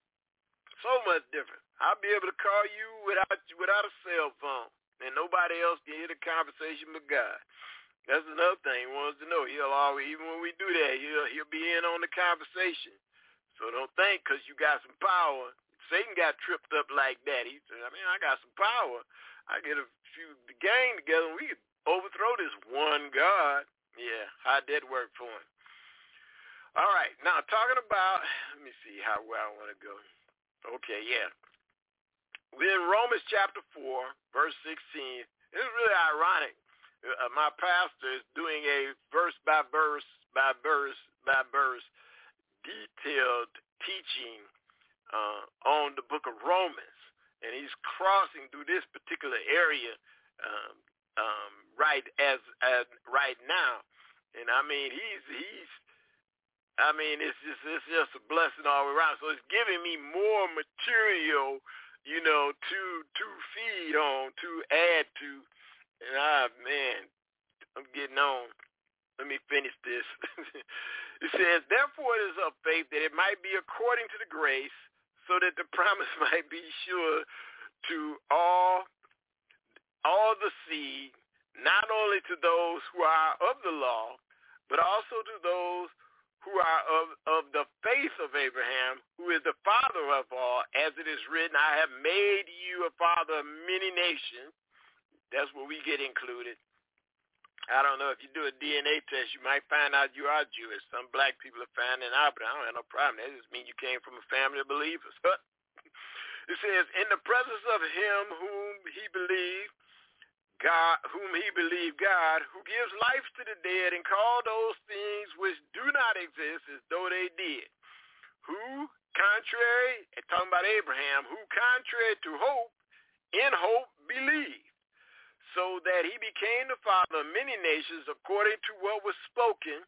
So much different. I'll be able to call you without without a cell phone, and nobody else can hear the conversation but God. That's another thing he wants to know. He'll always, even when we do that, he'll he'll be in on the conversation. So don't think because you got some power. Satan got tripped up like that. He said, I mean, I got some power. I get a few the gang together, and we could overthrow this one God. Yeah, how'd that work for him? All right, now talking about, let me see how where I want to go. Okay, yeah. We're in Romans chapter four, verse sixteen. This is really ironic. Uh, my pastor is doing a verse by verse, by verse, by verse, detailed teaching uh, on the book of Romans. And he's crossing through this particular area um, um, right as, as right now. And I mean, he's, he's, I mean, it's just it's just a blessing all around. So it's giving me more material, you know, to to feed on, to add to. And ah, man, I'm getting on. Let me finish this. It says, therefore it is of faith that it might be according to the grace, so that the promise might be sure to all all the seed, not only to those who are of the law, but also to those who are of, of the faith of Abraham, who is the father of all, as it is written, I have made you a father of many nations. That's where we get included. I don't know, if you do a D N A test, you might find out you are Jewish. Some black people are finding out, but I don't have no problem. That just means you came from a family of believers. It says, in the presence of him whom he believed, God, whom he believed God, who gives life to the dead and call those things which do not exist as though they did. Who, contrary, talking about Abraham, who contrary to hope, in hope believed, so that he became the father of many nations according to what was spoken,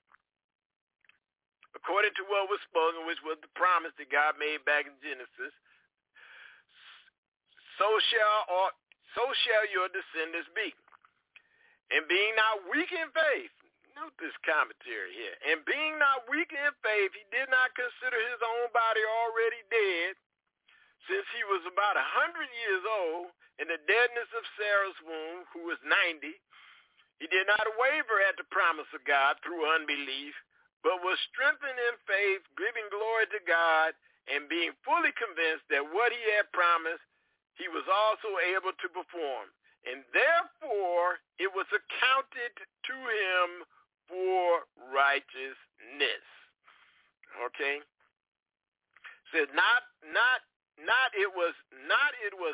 according to what was spoken, which was the promise that God made back in Genesis. So shall or So shall your descendants be. And being not weak in faith, note this commentary here, and being not weak in faith, he did not consider his own body already dead, since he was about a hundred years old, in the deadness of Sarah's womb, who was ninety. He did not waver at the promise of God through unbelief, but was strengthened in faith, giving glory to God, and being fully convinced that what he had promised, he was also able to perform. And therefore, it was accounted to him for righteousness. Okay? Said not, not, not, it was, not, it was,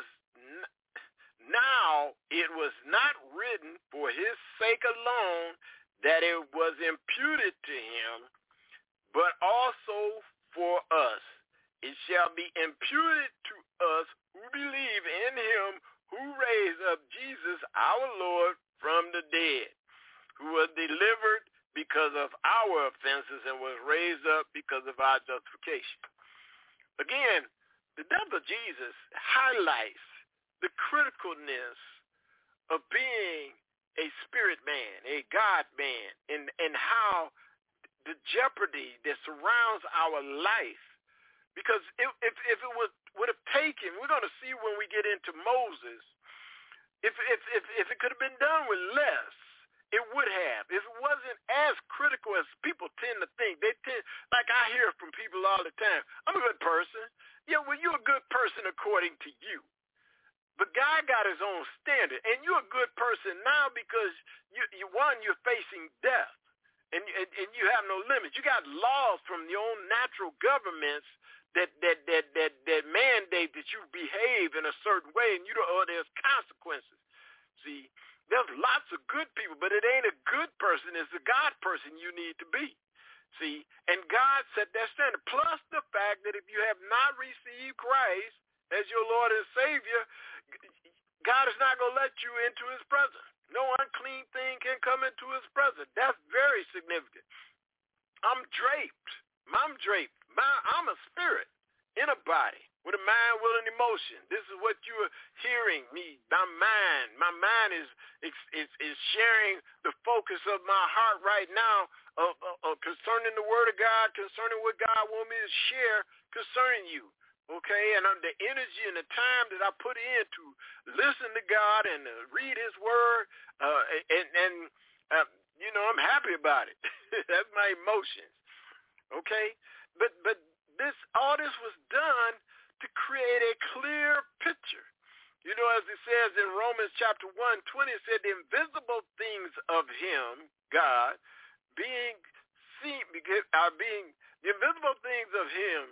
now it was not written for his sake alone that it was imputed to him, but also for us. It shall be imputed to us who believe in him who raised up Jesus, our Lord, from the dead, who was delivered because of our offenses and was raised up because of our justification. Again, the death of Jesus highlights the criticalness of being a spirit man, a God man, and, and how the jeopardy that surrounds our life. Because if, if, if it was, would have taken, we're going to see when we get into Moses, if, if, if, if it could have been done with less, it would have. If it wasn't as critical as people tend to think. They tend, like I hear from people all the time, I'm a good person. Yeah, well, you're a good person according to you. But God got his own standard. And you're a good person now because, you, you one, you're facing death. And, and, and you have no limits. You got laws from your own natural governments that that, that, that, that mandate that you behave in a certain way, and you don't, or there's consequences. See, there's lots of good people, but it ain't a good person. It's a God person you need to be. See, and God set that standard. Plus the fact that if you have not received Christ as your Lord and Savior, God is not going to let you into his presence. No unclean thing can come into his presence. That's very significant. I'm draped. I'm draped. My, I'm a spirit in a body with a mind, will, and emotion. This is what you are hearing me. My mind. My mind is is, is sharing the focus of my heart right now of, of, of concerning the word of God, concerning what God wants me to share concerning you. Okay, and um, the energy and the time that I put in to listen to God and uh, read his word, uh, and, and uh, you know, I'm happy about it. That's my emotions. Okay, but but this all this was done to create a clear picture. You know, as it says in Romans chapter one twenty, it said the invisible things of him, God, being seen, are being the invisible things of him.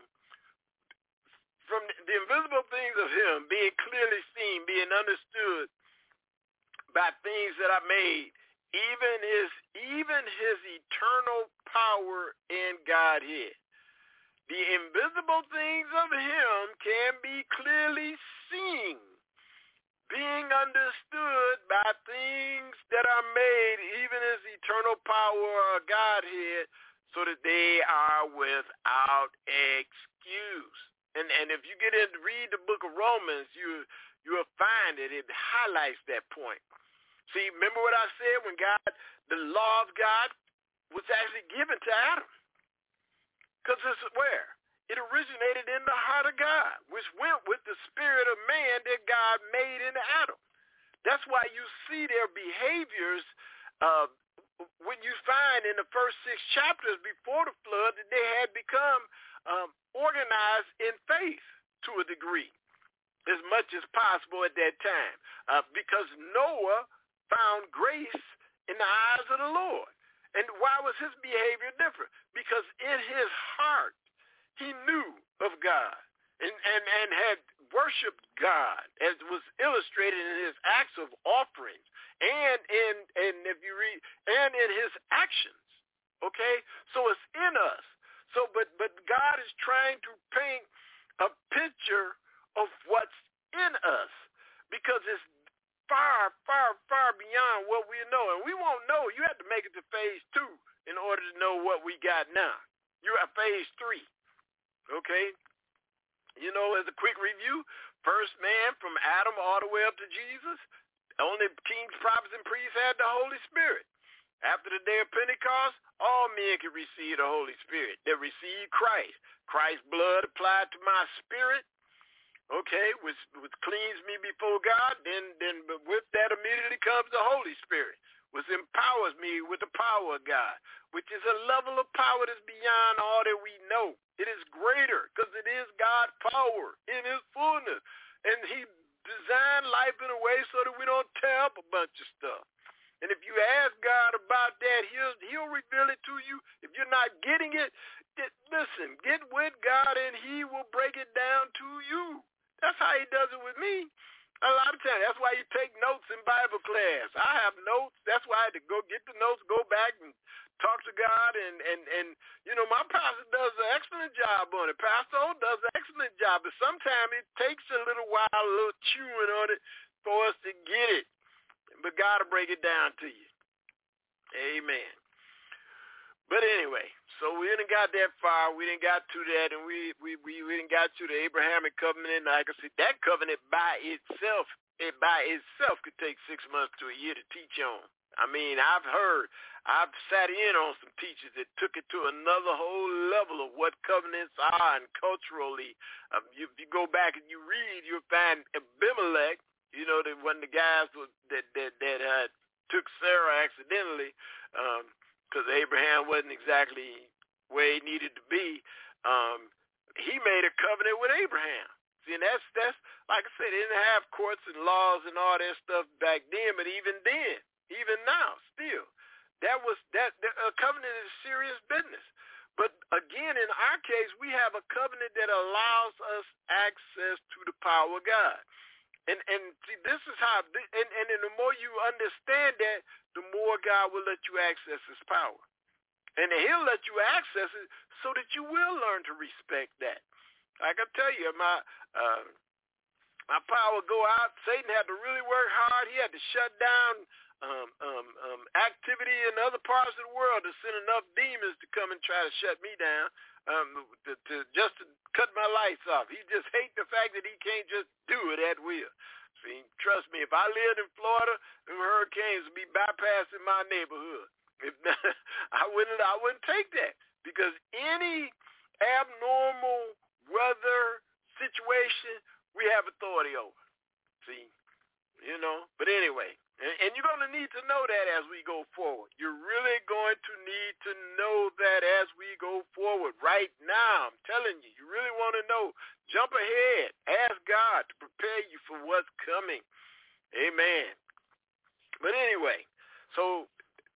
From the invisible things of him being clearly seen, being understood by things that are made, even his even his eternal power in Godhead. The invisible things of him can be clearly seen, being understood by things that are made, even his eternal power or Godhead, so that they are without excuse. And and if you get in to read the book of Romans, you you will find it. It highlights that point. See, remember what I said when God, the law of God was actually given to Adam. Because it's where? It originated in the heart of God, which went with the spirit of man that God made in Adam. That's why you see their behaviors uh, when you find in the first six chapters before the flood that they had become um, organized in faith to a degree, as much as possible at that time, uh, because Noah found grace in the eyes of the Lord. And why was his behavior different? Because in his heart, he knew of God and, and, and had worshiped God, as was illustrated in his acts of offerings and in, and if you read, and in his actions. Okay? So it's in us. So, but, but God is trying to paint a picture of what's in us because it's far, far, far beyond what we know. And we won't know. You have to make it to phase two in order to know what we got now. You're at phase three. Okay? You know, as a quick review, first man from Adam all the way up to Jesus, only kings, prophets, and priests had the Holy Spirit. After the day of Pentecost, all men could receive the Holy Spirit. They received Christ. Christ's blood applied to my spirit, okay, which, which cleans me before God. Then, then with that immediately comes the Holy Spirit, which empowers me with the power of God, which is a level of power that's beyond all that we know. It is greater because it is God's power in his fullness. And he designed life in a way so that we don't tear up a bunch of stuff. And if you ask God about that, he'll, he'll reveal it to you. If you're not getting it, get, listen, get with God and he will break it down to you. That's how he does it with me. A lot of times. That's why you take notes in Bible class. I have notes. That's why I had to go get the notes, go back and talk to God. And, and, and you know, my pastor does an excellent job on it. Pastor O does an excellent job. But sometimes it takes a little while, a little chewing on it for us to get it. But God will break it down to you. Amen. But anyway, so we didn't got that far. We didn't got to that, and we we we, we didn't got to the Abrahamic covenant. Like I said, that covenant by itself, it by itself could take six months to a year to teach on. I mean, I've heard, I've sat in on some teachers that took it to another whole level of what covenants are, and culturally, um, you, if you go back and you read, you'll find Abimelech. You know, that one of the guys that that that uh, took Sarah accidentally, because um, Abraham wasn't exactly where he needed to be. Um, he made a covenant with Abraham. See, and that's, that's like I said, they didn't have courts and laws and all that stuff back then, but even then, even now, still, that was, that, a covenant is serious business. But again, in our case, we have a covenant that allows us access to the power of God. And and see, this is how, and, and, and the more you understand that, the more God will let you access his power. And he'll let you access it so that you will learn to respect that. Like I tell you, my uh, my power would go out. Satan had to really work hard. He had to shut down um, um, um, activity in other parts of the world to send enough demons to come and try to shut me down, um, to, to just to cut my lights off. He just hates the fact that he can't just do it at will. See, trust me, if I lived in Florida, them hurricanes would be bypassing my neighborhood. If not, I wouldn't, I wouldn't take that, because any abnormal weather situation we have authority over. See, you know. But anyway, and, and you're going to need to know that as we go forward. You're really going to need to know that as we go forward. Right now, I'm telling you, you really want to know. Jump ahead. Ask God to prepare you for what's coming. Amen. But anyway, so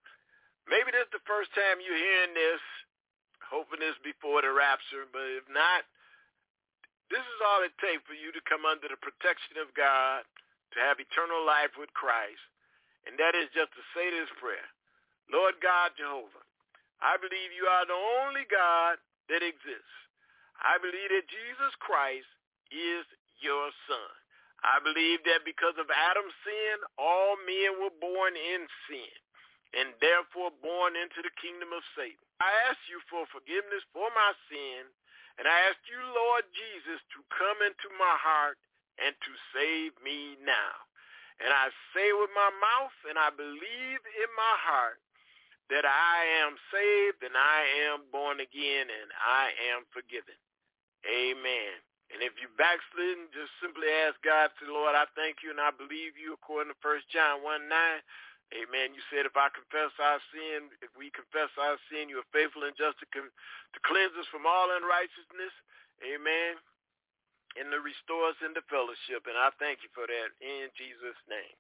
maybe this is the first time you're hearing this, hoping this before the rapture, but if not, this is all it takes for you to come under the protection of God, to have eternal life with Christ, and that is just to say this prayer. Lord God Jehovah, I believe you are the only God that exists. I believe that Jesus Christ is your son. I believe that because of Adam's sin, all men were born in sin, and therefore born into the kingdom of Satan. I ask you for forgiveness for my sin, and I ask you, Lord Jesus, to come into my heart and to save me now. And I say with my mouth, and I believe in my heart, that I am saved and I am born again and I am forgiven. Amen. And if you backslidden, just simply ask God, say, Lord, I thank you and I believe you according to First John one nine. Amen. You said if I confess our sin, if we confess our sin, you are faithful and just to, com- to cleanse us from all unrighteousness. Amen. And to restore us into fellowship. And I thank you for that in Jesus' name.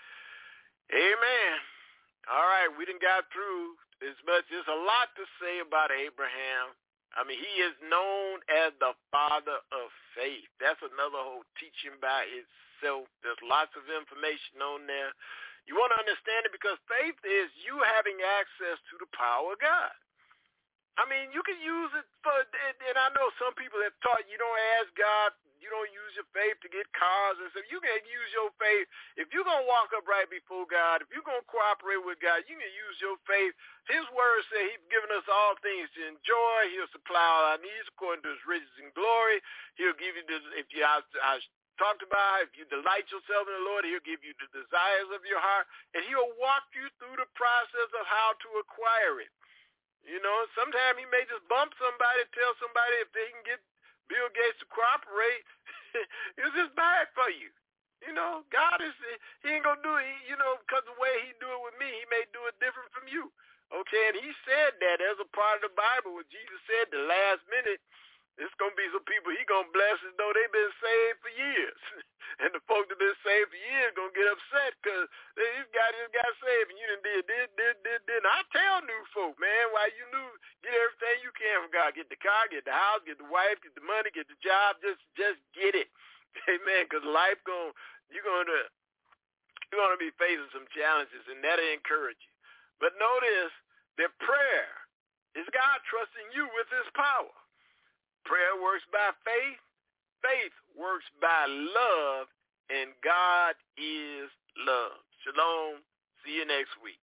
Amen. All right. We done got through as much. There's a lot to say about Abraham. I mean, he is known as the father of faith. That's another whole teaching by itself. There's lots of information on there. You want to understand it because faith is you having access to the power of God. I mean, you can use it for, and I know some people have taught you don't ask God, you don't use your faith to get cars and stuff. You can use your faith. If you're going to walk up right before God, if you're going to cooperate with God, you can use your faith. His word says he's given us all things to enjoy. He'll supply all our needs according to his riches and glory. He'll give you, the, if you, I, I talked about, if you delight yourself in the Lord, he'll give you the desires of your heart, and he'll walk you through the process of how to acquire it. You know, sometimes he may just bump somebody, tell somebody if they can get Bill Gates to cooperate, it's just bad for you. You know, God is, he ain't going to do it, you know, because the way he do it with me, he may do it different from you. Okay, and he said that as a part of the Bible, when Jesus said the last minute, it's going to be some people he going to bless as though they've been saved for years. And the folks that been saved for years going to get upset because this guy just got saved and you done did, did, did, did, did. And I tell new folk, man, why you knew, get everything you can from God. Get the car, get the house, get the wife, get the money, get the job. Just just get it. Amen, because life going, you're going to you're going to be facing some challenges, and that'll encourage you. But notice that prayer is God trusting you with his power. Prayer works by faith. Faith works by love, and God is love. Shalom. See you next week.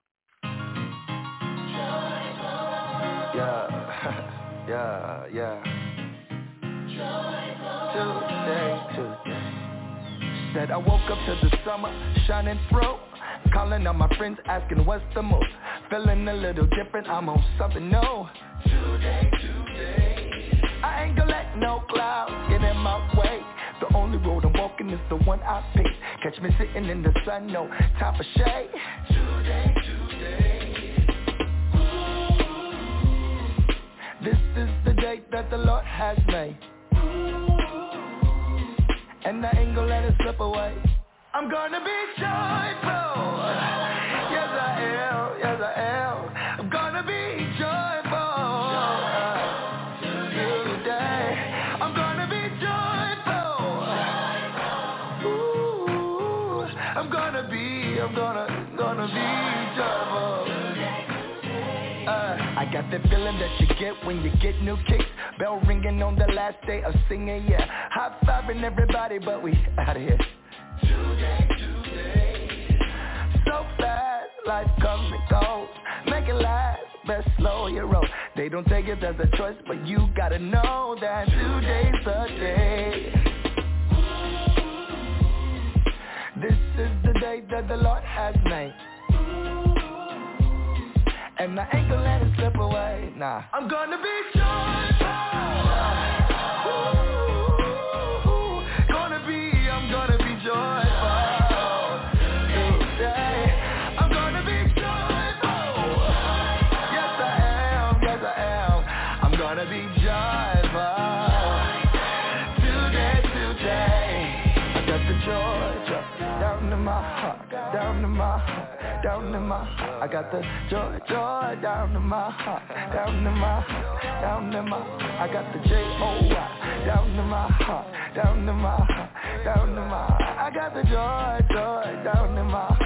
Yeah, yeah, yeah. Today, today. Said I woke up to the summer shining through. Calling on my friends, asking what's the move. Feeling a little different, I'm on something new. Today, today. I ain't gonna let no clouds get in my way. The only road I'm walking is the one I picked. Catch me sitting in the sun, no time for shade. Today, today. Ooh. This is the day that the Lord has made. Ooh. and I ain't gonna let it slip away. I'm gonna be joyful. Yes I am, yes I am. I'm gonna be joyful today. I'm gonna be joyful. Ooh, I'm gonna be, I'm gonna, gonna be joyful. Uh, I got that feeling that you get when you get new kicks. Bell ringing on the last day of singing, yeah. High-fiving everybody, but we out of here. Today, today. So fast, life comes and goes. Make it last, best slow your roll. They don't take it as a choice, but you gotta know that today's the day. This is the day that the Lord has made, and I ain't gonna let it slip away, nah. I'm gonna be joyful. Ooh, gonna be, I'm gonna be joyful today. I'm gonna be joyful. Yes I am, yes I am. I'm gonna be joyful today, today. I got the joy, joy down in my heart, down in my heart. Down in my heart, I got the joy, joy down in my heart, down in my heart, down in my heart, I got the J O Y down in my heart, down in my heart, down in my heart, I got the joy, joy down in my heart.